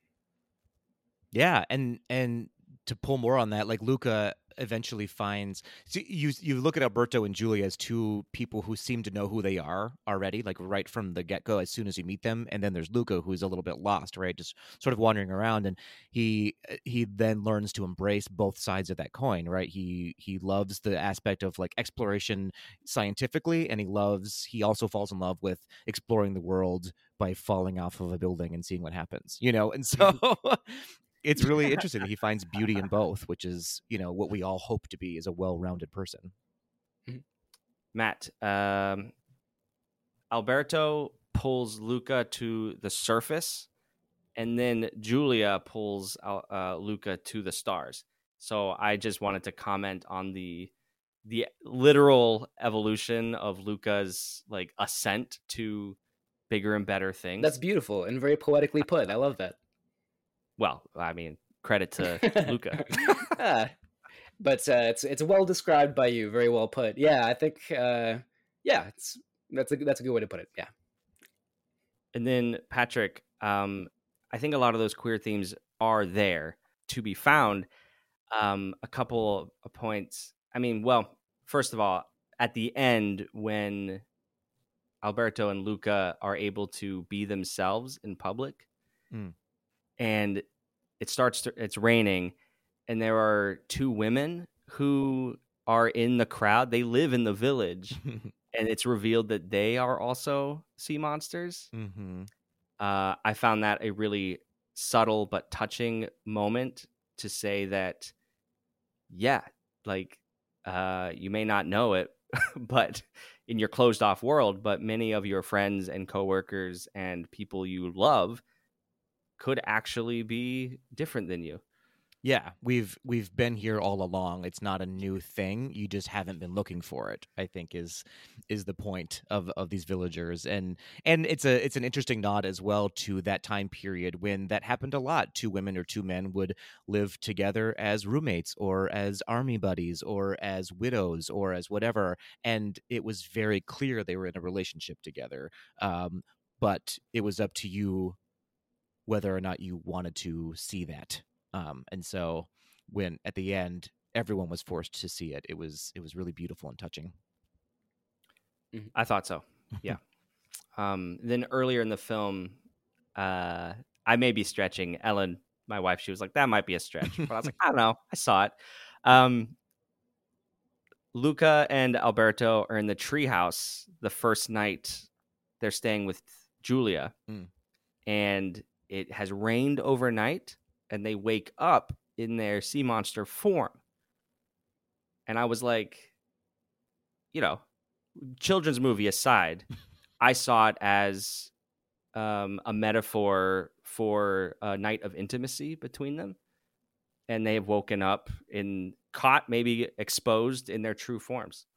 Yeah, and and to pull more on that, like Luca eventually finds so you you look at Alberto and Julia as two people who seem to know who they are already, like right from the get-go as soon as you meet them. And then there's Luca, who's a little bit lost, right? Just sort of wandering around, and he he then learns to embrace both sides of that coin, right? He he loves the aspect of like exploration scientifically, and he loves he also falls in love with exploring the world by falling off of a building and seeing what happens, you know? And so it's really interesting that he finds beauty in both, which is, you know, what we all hope to be as a well-rounded person.
Matt, um, Alberto pulls Luca to the surface, and then Julia pulls uh, Luca to the stars. So I just wanted to comment on the the literal evolution of Luca's like ascent to bigger and better things.
That's beautiful and very poetically put. I love that.
Well, I mean, credit to Luca.
ah, but uh, it's it's well described by you. Very well put. Yeah, I think. Uh, yeah, it's that's a that's a good way to put it. Yeah.
And then Patrick, um, I think a lot of those queer themes are there to be found. Um, a couple of points. I mean, well, first of all, at the end when Alberto and Luca are able to be themselves in public, mm. and it starts to, it's raining, and there are two women who are in the crowd. They live in the village, and it's revealed that they are also sea monsters. Mm-hmm. Uh, I found that a really subtle but touching moment to say that, yeah, like uh, you may not know it, but in your closed off world, but many of your friends and coworkers and people you love could actually be different than you.
Yeah, we've we've been here all along. It's not a new thing. You just haven't been looking for it, I think is is the point of, of these villagers. And and it's a it's an interesting nod as well to that time period when that happened a lot. Two women or two men would live together as roommates or as army buddies or as widows or as whatever. And it was very clear they were in a relationship together. Um, but it was up to you whether or not you wanted to see that. Um, and so when at the end everyone was forced to see it, it was it was really beautiful and touching.
I thought so. Yeah. um, then earlier in the film, uh, I may be stretching. Ellen, my wife, she was like, "That might be a stretch," but I was like, "I don't know. I saw it." Um, Luca and Alberto are in the treehouse the first night they're staying with Julia,
Mm.
and it has rained overnight, and they wake up in their sea monster form. And I was like, you know, children's movie aside, I saw it as um, a metaphor for a night of intimacy between them. And they have woken up in caught, maybe exposed in their true forms.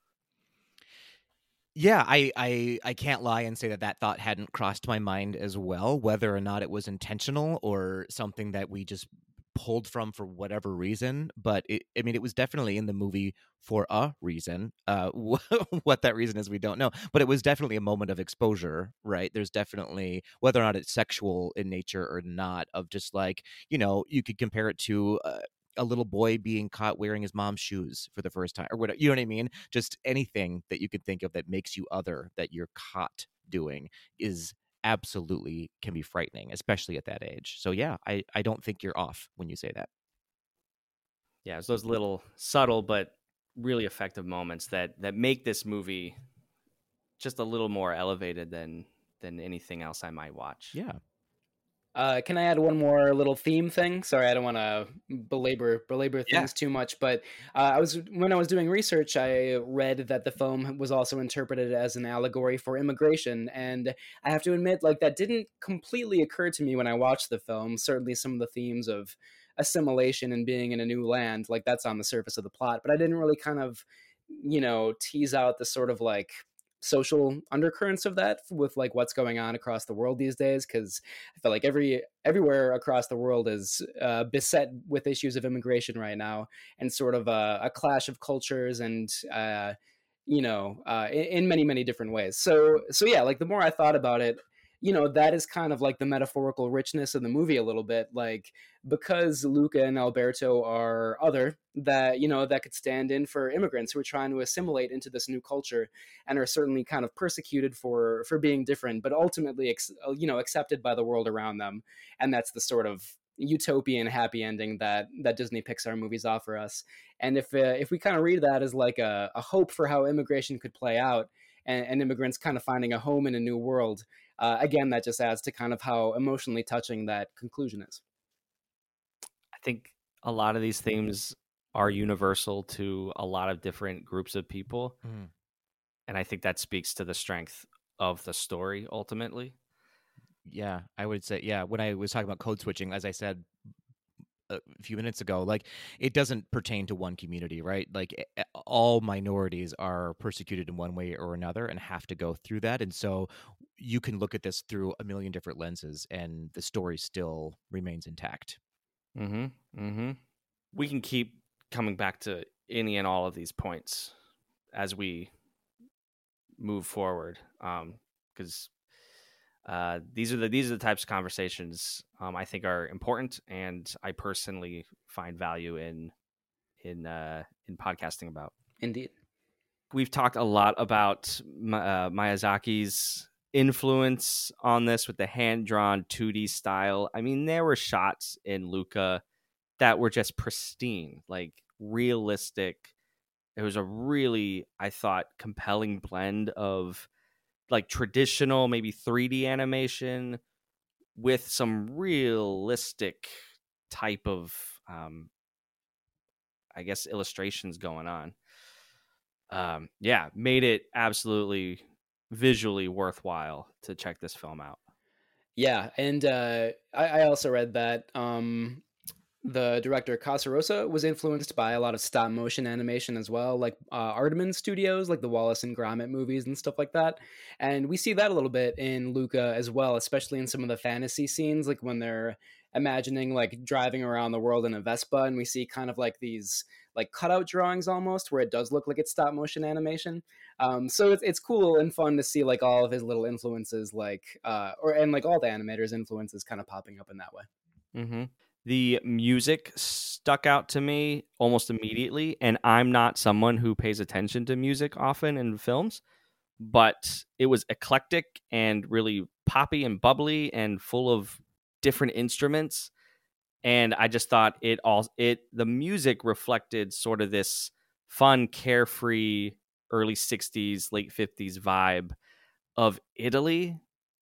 Yeah, I, I I can't lie and say that that thought hadn't crossed my mind as well, whether or not it was intentional or something that we just pulled from for whatever reason. But it, I mean, it was definitely in the movie for a reason. Uh, what that reason is, we don't know. But it was definitely a moment of exposure, right? There's definitely, whether or not it's sexual in nature or not, of just like, you know, you could compare it to uh, a little boy being caught wearing his mom's shoes for the first time or whatever, you know what I mean? Just anything that you could think of that makes you other, that you're caught doing, is absolutely can be frightening, especially at that age. So yeah, I, I don't think you're off when you say that.
Yeah, it's those little subtle but really effective moments that that make this movie just a little more elevated than than anything else I might watch.
Yeah.
Uh, can I add one more little theme thing? Sorry, I don't want to belabor belabor
Yeah.
things too much, but uh, I was when I was doing research, I read that the film was also interpreted as an allegory for immigration, and I have to admit, like that didn't completely occur to me when I watched the film. Certainly, some of the themes of assimilation and being in a new land, like that's on the surface of the plot, but I didn't really kind of, you know, tease out the sort of like social undercurrents of that with like what's going on across the world these days, because I feel like every everywhere across the world is uh, beset with issues of immigration right now, and sort of a, a clash of cultures, and uh, you know, uh, in, in many many different ways. So so yeah, like the more I thought about it, you know, that is kind of like the metaphorical richness of the movie a little bit, like because Luca and Alberto are other, that you know that could stand in for immigrants who are trying to assimilate into this new culture and are certainly kind of persecuted for for being different, but ultimately you know accepted by the world around them. And that's the sort of utopian happy ending that that Disney Pixar movies offer us. And if uh, if we kind of read that as like a, a hope for how immigration could play out, and, and immigrants kind of finding a home in a new world, uh, again, that just adds to kind of how emotionally touching that conclusion is.
I think a lot of these themes are universal to a lot of different groups of people.
Mm.
And I think that speaks to the strength of the story ultimately.
Yeah, I would say, yeah, when I was talking about code switching, as I said a few minutes ago, like it doesn't pertain to one community, right? Like all minorities are persecuted in one way or another and have to go through that. And so you can look at this through a million different lenses and the story still remains intact.
Mm-hmm. Mm-hmm. We can keep coming back to any and all of these points as we move forward, um, because uh, these are the these are the types of conversations um, I think are important, and I personally find value in in uh, in podcasting about.
Indeed.
We've talked a lot about uh, Miyazaki's influence on this with the hand-drawn two D style. I mean, there were shots in Luca that were just pristine, like realistic. It was a really, I thought, compelling blend of like traditional, maybe three D animation with some realistic type of, um, I guess, illustrations going on. um, yeah, made it absolutely visually worthwhile to check this film out.
Yeah, and uh, I, I also read that um, the director Casarosa was influenced by a lot of stop motion animation as well, like uh, Aardman Studios, like the Wallace and Gromit movies and stuff like that. And we see that a little bit in Luca as well, especially in some of the fantasy scenes, like when they're imagining like driving around the world in a Vespa, and we see kind of like these like cutout drawings almost, where it does look like it's stop motion animation. Um, so it's it's cool and fun to see like all of his little influences, like uh, or and like all the animators' influences, kind of popping up in that way.
Mm-hmm. The music stuck out to me almost immediately, and I'm not someone who pays attention to music often in films, but it was eclectic and really poppy and bubbly and full of different instruments. And I just thought it all it the music reflected sort of this fun, carefree early sixties, late fifties vibe of Italy.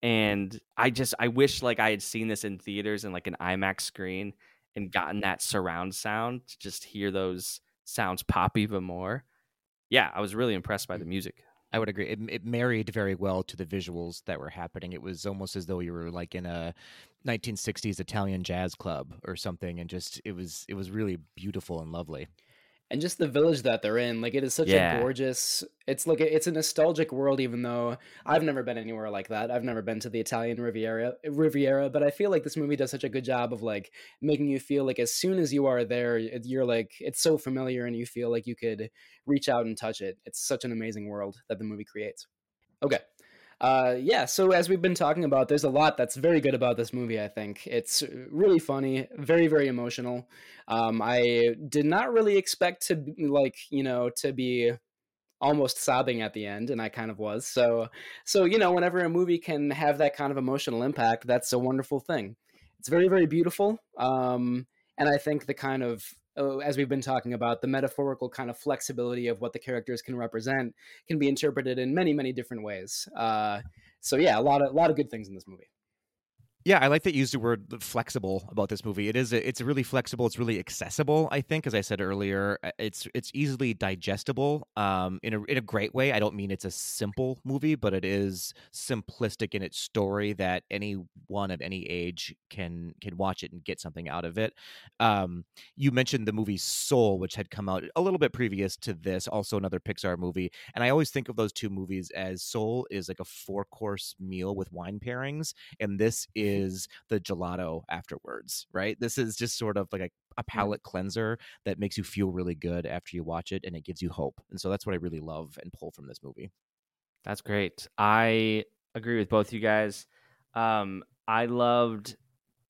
And I just I wish like I had seen this in theaters and like an IMAX screen and gotten that surround sound to just hear those sounds pop even more. Yeah, I was really impressed by the music.
I would agree. It, it married very well to the visuals that were happening. It was almost as though you were like in a nineteen sixties Italian jazz club or something, and just it was it was really beautiful and lovely.
And just the village that they're in, like it is such
Yeah.
a gorgeous, it's like a, it's a nostalgic world, even though I've never been anywhere like that. I've never been to the Italian Riviera Riviera, but I feel like this movie does such a good job of like making you feel like as soon as you are there, it- you're like it's so familiar and you feel like you could reach out and touch it. It's such an amazing world that the movie creates. Okay. Uh, yeah, so as we've been talking about, there's a lot that's very good about this movie, I think. It's really funny, very, very emotional. Um, I did not really expect to, be, like, you know, to be almost sobbing at the end, and I kind of was. So, so you know, whenever a movie can have that kind of emotional impact, that's a wonderful thing. It's very, very beautiful. Um, and I think the kind of uh, as we've been talking about, the metaphorical kind of flexibility of what the characters can represent can be interpreted in many, many different ways. Uh, so yeah, a lot of a lot of good things in this movie.
Yeah, I like that you used the word flexible about this movie. It is a, it's really flexible. It's really accessible. I think, as I said earlier, uh, it's it's easily digestible um, in a in a great way. I don't mean it's a simple movie, but it is simplistic in its story that anyone of any age can can watch it and get something out of it. Um, you mentioned the movie Soul, which had come out a little bit previous to this, also another Pixar movie, and I always think of those two movies as Soul is like a four course meal with wine pairings, and this is is the gelato afterwards, right? This is just sort of like a, a palate mm. cleanser that makes you feel really good after you watch it, and it gives you hope. And so that's what I really love and pull from this movie.
That's great. I agree with both you guys. Um, I loved,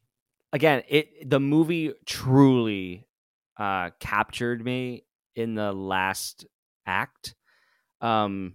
again, it. The movie truly uh, captured me in the last act. Um,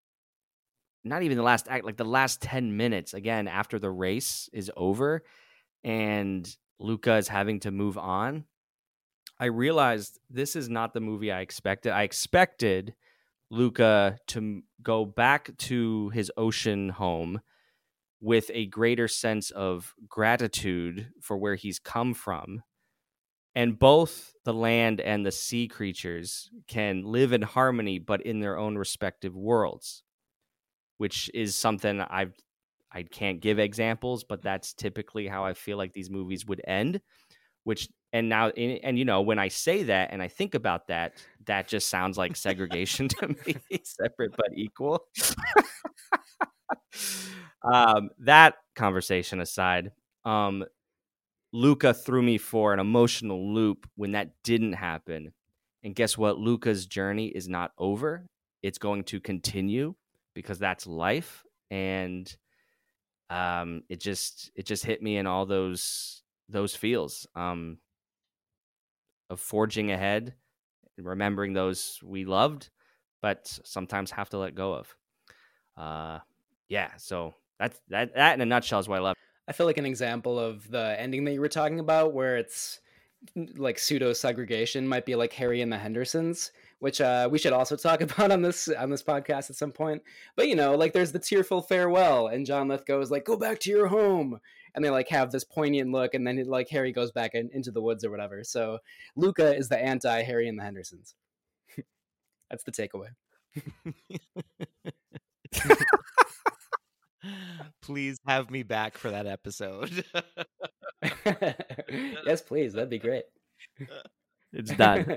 not even the last act, like the last ten minutes, again, after the race is over and Luca is having to move on, I realized this is not the movie I expected. I expected Luca to go back to his ocean home with a greater sense of gratitude for where he's come from. And both the land and the sea creatures can live in harmony, but in their own respective worlds, which is something I've I can't give examples, but that's typically how I feel like these movies would end. Which and now and, and you know, when I say that and I think about that, that just sounds like segregation to me, separate but equal. um, that conversation aside, um, Luca threw me for an emotional loop when that didn't happen. And guess what? Luca's journey is not over. It's going to continue because that's life. And um, it just it just hit me in all those those feels um, of forging ahead and remembering those we loved, but sometimes have to let go of. Uh, yeah, so that's that. That in a nutshell is what I love.
I feel like an example of the ending that you were talking about, where it's like pseudo segregation, might be like Harry and the Hendersons, which uh, we should also talk about on this on this podcast at some point. But you know, like there's the tearful farewell, and John Lithgow is like, "Go back to your home," and they like have this poignant look, and then like Harry goes back in, into the woods or whatever. So Luca is the anti Harry and the Hendersons. That's the takeaway.
Please have me back for that episode.
Yes, please. That'd be great.
It's done.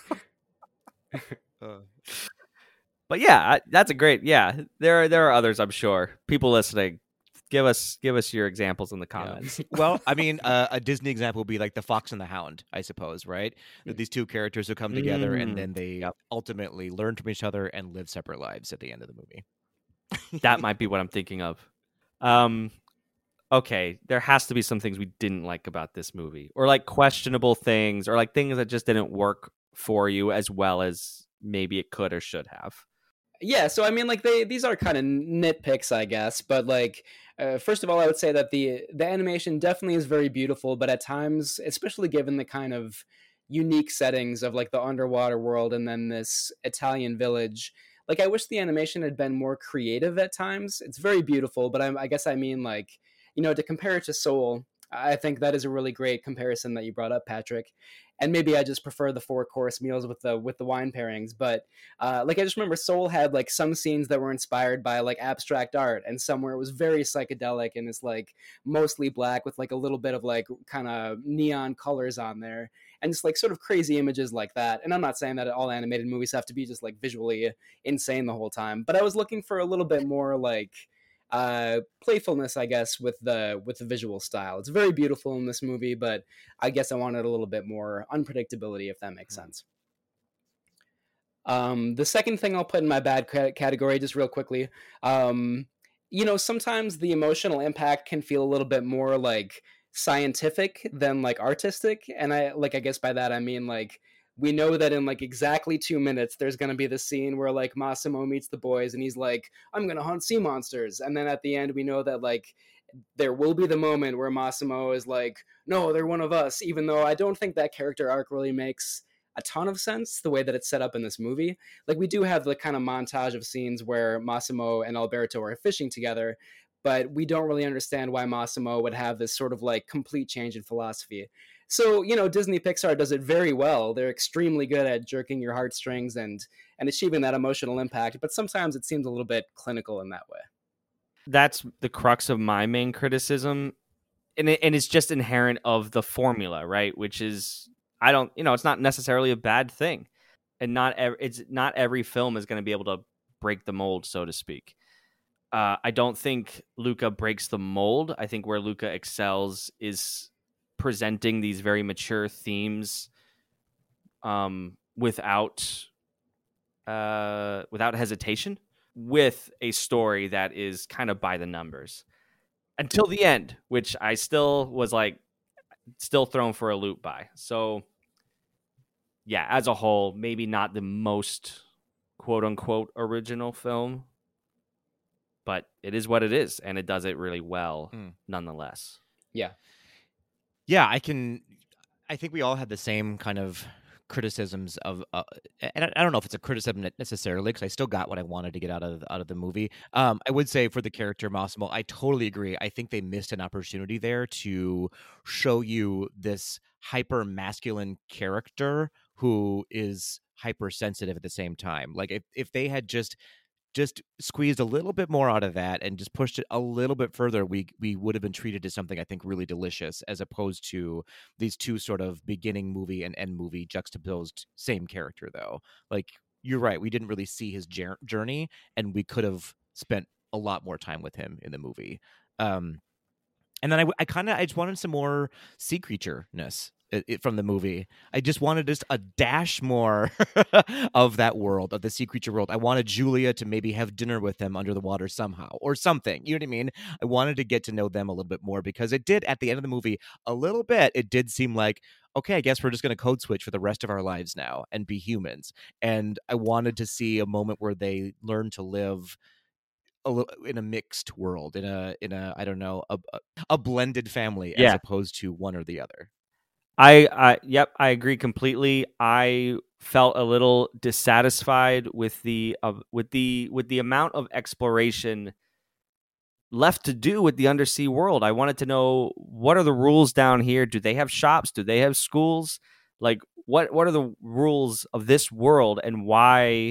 Uh,
But yeah, I- that's a great. Yeah, there are there are others. I'm sure people listening. Give us give us your examples in the
yeah.
comments.
Well, I mean, uh, a Disney example would be like The Fox and the Hound, I suppose, right? That these two characters who come together and
Mm.
then they
Yep.
ultimately learn from each other and live separate lives at the end of the movie.
That might be what I'm thinking of. Um, okay, there has to be some things we didn't like about this movie, or like questionable things, or like things that just didn't work for you as well as maybe it could or should have.
Yeah, so I mean, like they these are kind of nitpicks, I guess. But like, uh, first of all, I would say that the the animation definitely is very beautiful, but at times, especially given the kind of unique settings of like the underwater world and then this Italian village, like I wish the animation had been more creative at times. It's very beautiful, but I'm, I guess I mean like, you know, to compare it to Soul, I think that is a really great comparison that you brought up, Patrick. And maybe I just prefer the four course meals with the with the wine pairings, but uh, like I just remember Soul had like some scenes that were inspired by like abstract art, and somewhere it was very psychedelic and it's like mostly black with like a little bit of like kind of neon colors on there, and just like sort of crazy images like that. And I'm not saying that all animated movies have to be just like visually insane the whole time, but I was looking for a little bit more like uh playfulness, I guess, with the with the visual style. It's very beautiful in this movie, but I guess I wanted a little bit more unpredictability, if that makes sense. Um, the second thing I'll put in my bad category, just real quickly, um, you know, sometimes the emotional impact can feel a little bit more like scientific than like artistic, and I like I guess by that I mean like we know that in like exactly two minutes there's gonna be the scene where like Massimo meets the boys and he's like, I'm gonna hunt sea monsters, and then at the end we know that like there will be the moment where Massimo is like, no, they're one of us, even though I don't think that character arc really makes a ton of sense the way that it's set up in this movie. Like we do have the kind of montage of scenes where Massimo and Alberto are fishing together, but we don't really understand why Massimo would have this sort of like complete change in philosophy. So, you know, Disney Pixar does it very well. They're extremely good at jerking your heartstrings and and achieving that emotional impact, but sometimes it seems a little bit clinical in that way.
That's the crux of my main criticism, and it, and it's just inherent of the formula, right? Which is I don't, you know, it's not necessarily a bad thing, and not ev- it's not every film is going to be able to break the mold, so to speak. Uh, I don't think Luca breaks the mold. I think where Luca excels is presenting these very mature themes, um, without, uh, without hesitation, with a story that is kind of by the numbers until the end, which I still was like, still thrown for a loop by. So, yeah, as a whole, maybe not the most quote unquote original film, but it is what it is, and it does it really well
Mm.
nonetheless.
Yeah.
Yeah, I can. I think we all had the same kind of criticisms of, uh, and I, I don't know if it's a criticism necessarily because I still got what I wanted to get out of out of the movie. Um, I would say for the character Massimo, I totally agree. I think they missed an opportunity there to show you this hyper masculine character who is hypersensitive at the same time. Like if if they had just just squeezed a little bit more out of that and just pushed it a little bit further, we we would have been treated to something I think really delicious, as opposed to these two sort of beginning movie and end movie juxtaposed same character. Though, like you're right, we didn't really see his journey, and we could have spent a lot more time with him in the movie. Um, and then I, I kind of I just wanted some more sea creature-ness it, it, from the movie. I just wanted just a dash more of that world, of the sea creature world. I wanted Julia to maybe have dinner with them under the water somehow or something. You know what I mean? I wanted to get to know them a little bit more, because it did, at the end of the movie, a little bit, it did seem like, okay, I guess we're just going to code switch for the rest of our lives now and be humans. And I wanted to see a moment where they learn to live a little in a mixed world, in a in a I don't know, a a blended family,
Yeah.
as opposed to one or the other.
I, I, yep, I agree completely. I felt a little dissatisfied with the uh, with the with the amount of exploration left to do with the undersea world. I wanted to know, what are the rules down here? Do they have shops? Do they have schools? Like, what what are the rules of this world, and why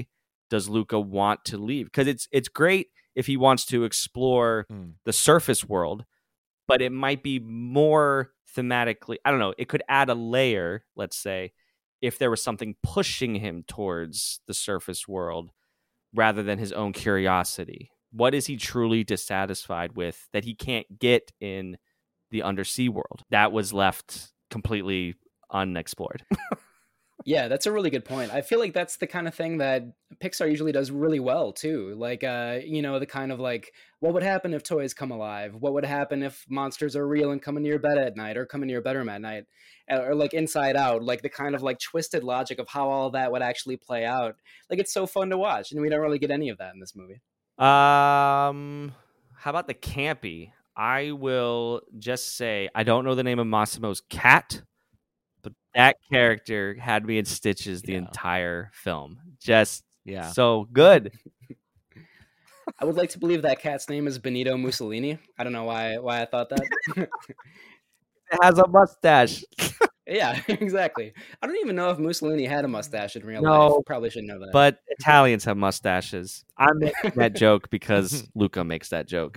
does Luca want to leave? Because it's it's great if he wants to explore
Mm.
the surface world, but it might be more thematically, I don't know, it could add a layer, let's say, if there was something pushing him towards the surface world rather than his own curiosity. What is he truly dissatisfied with that he can't get in the undersea world? That was left completely unexplored.
Yeah, that's a really good point. I feel like that's the kind of thing that Pixar usually does really well too. Like, uh, you know, the kind of like, what would happen if toys come alive? What would happen if monsters are real and come into your bed at night or come into your bedroom at night? Or like Inside Out, like the kind of like twisted logic of how all that would actually play out. Like, it's so fun to watch, and we don't really get any of that in this movie.
Um, how about the campy? I will just say I don't know the name of Massimo's cat, but that character had me in stitches the
Yeah.
entire film. Just
Yeah.
so good.
I would like to believe that cat's name is Benito Mussolini. I don't know why why I thought that.
It has a mustache.
Yeah, exactly. I don't even know if Mussolini had a mustache in real
No,
life. Probably should know that.
But Italians have mustaches. I'm making that joke because Luca makes that joke.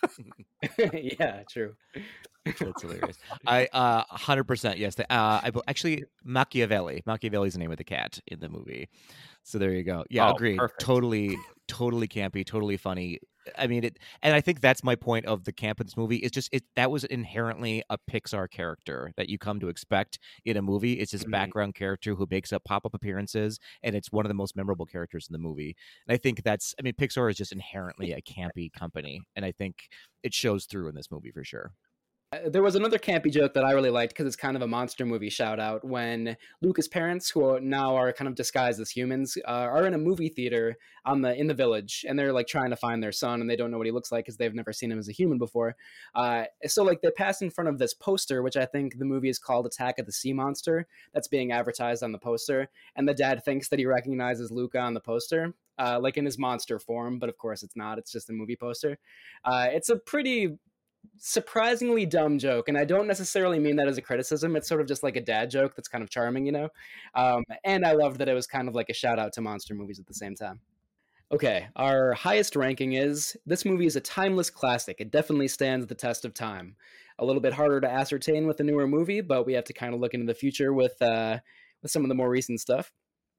Yeah, true.
That's hilarious. I uh one hundred percent yes. The, uh, I actually Machiavelli. Machiavelli's the name of the cat in the movie. So there you go. Yeah,
Oh,
agreed.
perfect.
Totally, totally campy, totally funny. I mean it, and I think that's my point of the camp in this movie. It's just it that was inherently a Pixar character that you come to expect in a movie. It's this
Mhm.
background character who makes up pop up appearances, and it's one of the most memorable characters in the movie. And I think that's. I mean, Pixar is just inherently a campy company, and I think it shows through in this movie for sure.
Uh, There was another campy joke that I really liked because it's kind of a monster movie shout out when Luca's parents, who are now are kind of disguised as humans, uh, are in a movie theater on the in the village, and they're like trying to find their son, and they don't know what he looks like because they've never seen him as a human before. Uh, so like they pass in front of this poster, which I think the movie is called Attack of the Sea Monster, that's being advertised on the poster, and the dad thinks that he recognizes Luca on the poster. Uh, like in his monster form, but of course it's not. It's just a movie poster. Uh, it's a pretty surprisingly dumb joke, and I don't necessarily mean that as a criticism. It's sort of just like a dad joke that's kind of charming, you know. Um, and I loved that it was kind of like a shout out to monster movies at the same time. Okay, our highest ranking is this movie is a timeless classic. It definitely stands the test of time. A little bit harder to ascertain with the newer movie, but we have to kind of look into the future with uh, with some of the more recent stuff.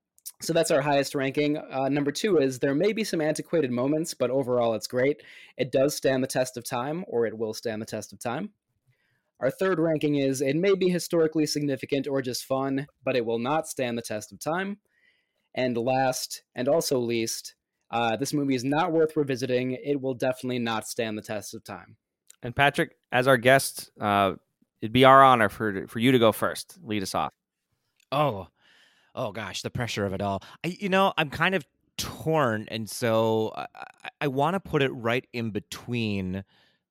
So that's our highest ranking. Uh, number two is there may be some antiquated moments, but overall it's great. It does stand the test of time, or it will stand the test of time. Our third ranking is it may be historically significant or just fun, but it will not stand the test of time. And last, and also least, uh, this movie is not worth revisiting. It will definitely not stand the test of time.
And Patrick, as our guest, uh, it'd be our honor for for you to go first. Lead us off.
Oh, oh gosh, the pressure of it all. I, you know, I'm kind of torn, and so I, I, I want to put it right in between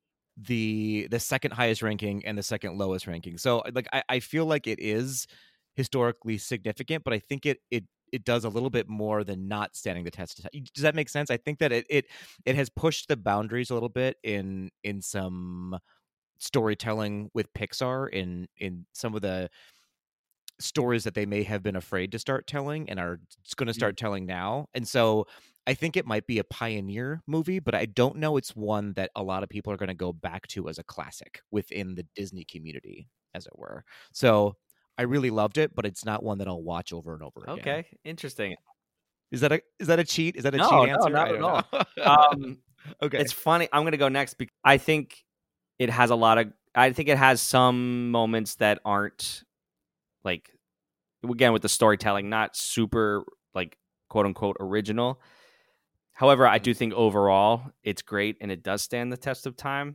the the second highest ranking and the second lowest ranking. So, like, I, I feel like it is historically significant, but I think it it it does a little bit more than not standing the test of time. Does that make sense? I think that it it it has pushed the boundaries a little bit in in some storytelling with Pixar in in some of the stories that they may have been afraid to start telling and are going to start telling now. And so I think it might be a pioneer movie, but I don't know it's one that a lot of people are going to go back to as a classic within the Disney community, as it were. So I really loved it, but it's not one that I'll watch over and over again.
Okay, interesting.
Is that a is that a cheat? Is that a
No,
cheat
no,
answer?
not
I
at
don't
all.
know.
Um,
okay.
It's funny. I'm going to go next because I think it has a lot of. I think it has some moments that aren't like, again, with the storytelling, not super like quote unquote original. However, I do think overall it's great and it does stand the test of time.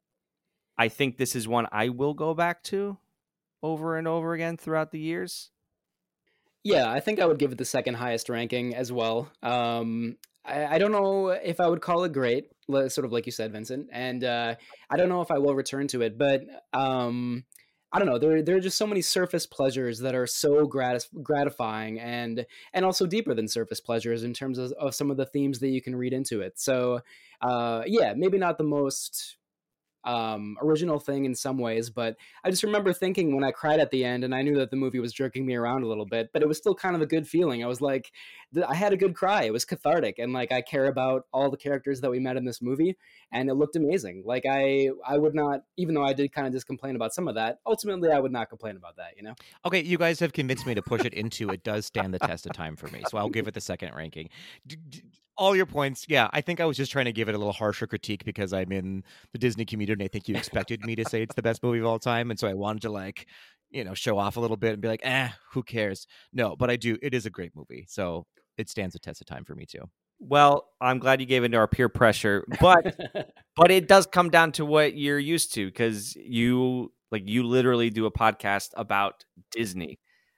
I think this is one I will go back to over and over again throughout the years.
Yeah, I think I would give it the second highest ranking as well. Um, I, I don't know if I would call it great, li- sort of like you said, Vincent, and uh, I don't know if I will return to it, but um, I don't know. There, there are just so many surface pleasures that are so gratis- gratifying and and also deeper than surface pleasures in terms of, of some of the themes that you can read into it. So, uh, yeah, maybe not the most um, original thing in some ways. But I just remember thinking when I cried at the end, and I knew that the movie was jerking me around a little bit, but it was still kind of a good feeling. I was like, I had a good cry. It was cathartic, and like I care about all the characters that we met in this movie, and it looked amazing. Like I, I would not, even though I did kind of just complain about some of that. Ultimately, I would not complain about that. You know.
Okay, you guys have convinced me to push it into it does stand the test of time for me, so I'll give it the second ranking. D- d- all your points, yeah. I think I was just trying to give it a little harsher critique because I'm in the Disney community, and I think you expected me to say it's the best movie of all time, and so I wanted to like, you know, show off a little bit and be like, eh, who cares? No, but I do. It is a great movie, so it stands the test of time for me too.
Well, I'm glad you gave into our peer pressure, but but it does come down to what you're used to, because you like you literally do a podcast about Disney.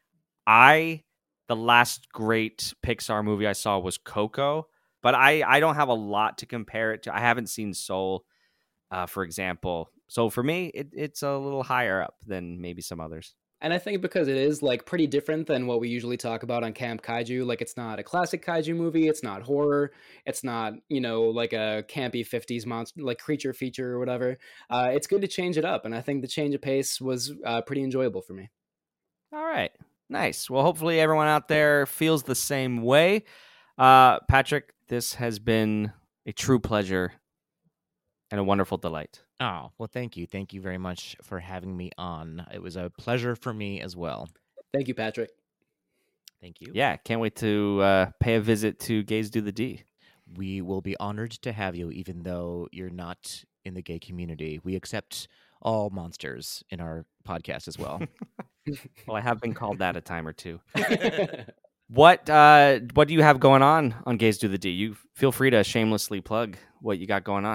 I the last great Pixar movie I saw was Coco, but I I don't have a lot to compare it to. I haven't seen Soul, uh, for example. So for me, it, it's a little higher up than maybe some others.
And I think because it is like pretty different than what we usually talk about on Camp Kaiju. Like it's not a classic kaiju movie. It's not horror. It's not, you know, like a campy fifties monster, like creature feature or whatever. Uh, it's good to change it up. And I think the change of pace was uh, pretty enjoyable for me.
All right. Nice. Well, hopefully everyone out there feels the same way. Uh, Patrick, this has been a true pleasure and a wonderful delight.
Oh, well, thank you. Thank you very much for having me on. It was a pleasure for me as well.
Thank you, Patrick.
Thank you.
Yeah, can't wait to uh, pay a visit to Gays Do the D.
We will be honored to have you, even though you're not in the gay community. We accept all monsters in our podcast as well.
Well, I have been called that a time or two. What uh, what do you have going on on Gays Do the D? You feel free to shamelessly plug what you got going on.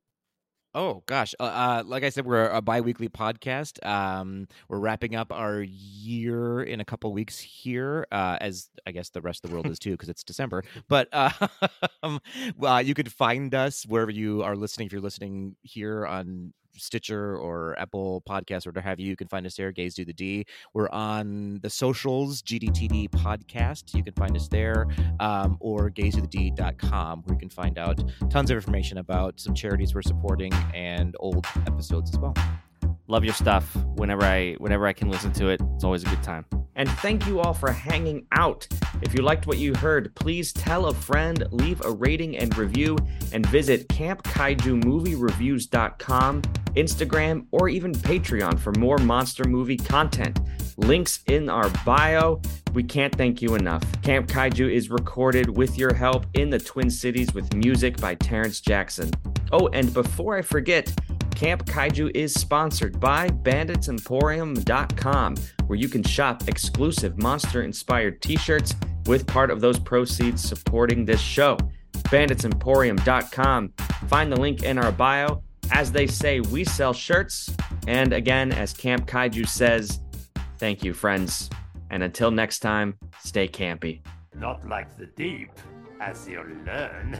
Oh gosh, uh, uh, like I said, we're a bi-weekly podcast. Um, we're wrapping up our year in a couple weeks here, uh, as I guess the rest of the world is too, because it's December. But uh, um, uh, you can find us wherever you are listening. If you're listening here on Stitcher or Apple Podcasts or what have you, you can find us there. Gays Do the D. We're on the socials, G D T D Podcast. You can find us there, um, or gays do the d dot com, where you can find out tons of information about some charities we're supporting and old episodes as well.
Love your stuff. Whenever I whenever I can listen to it, it's always a good time. And thank you all for hanging out. If you liked what you heard, please tell a friend, leave a rating and review, and visit camp kaiju movie reviews dot com, Instagram, or even Patreon for more monster movie content. Links in our bio. We can't thank you enough. Camp Kaiju is recorded with your help in the Twin Cities with music by Terrence Jackson. Oh, and before I forget, Camp Kaiju is sponsored by bandits emporium dot com, where you can shop exclusive monster-inspired t-shirts with part of those proceeds supporting this show. bandits emporium dot com. Find the link in our bio. As they say, we sell shirts. And again, as Camp Kaiju says, thank you, friends. And until next time, stay campy.
Not like the deep, as you'll learn.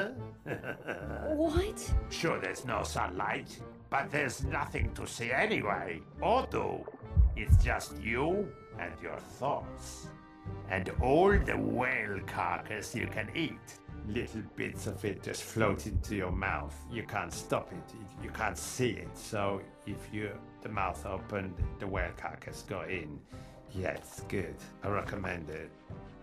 What?
Sure, there's no sunlight, but there's nothing to see anyway, or do. It's just you and your thoughts. And all the whale carcass you can eat. Little bits of it just float into your mouth. You can't stop it. You can't see it. So if you the mouth open, the whale carcass go in. Yeah, it's good. I recommend it.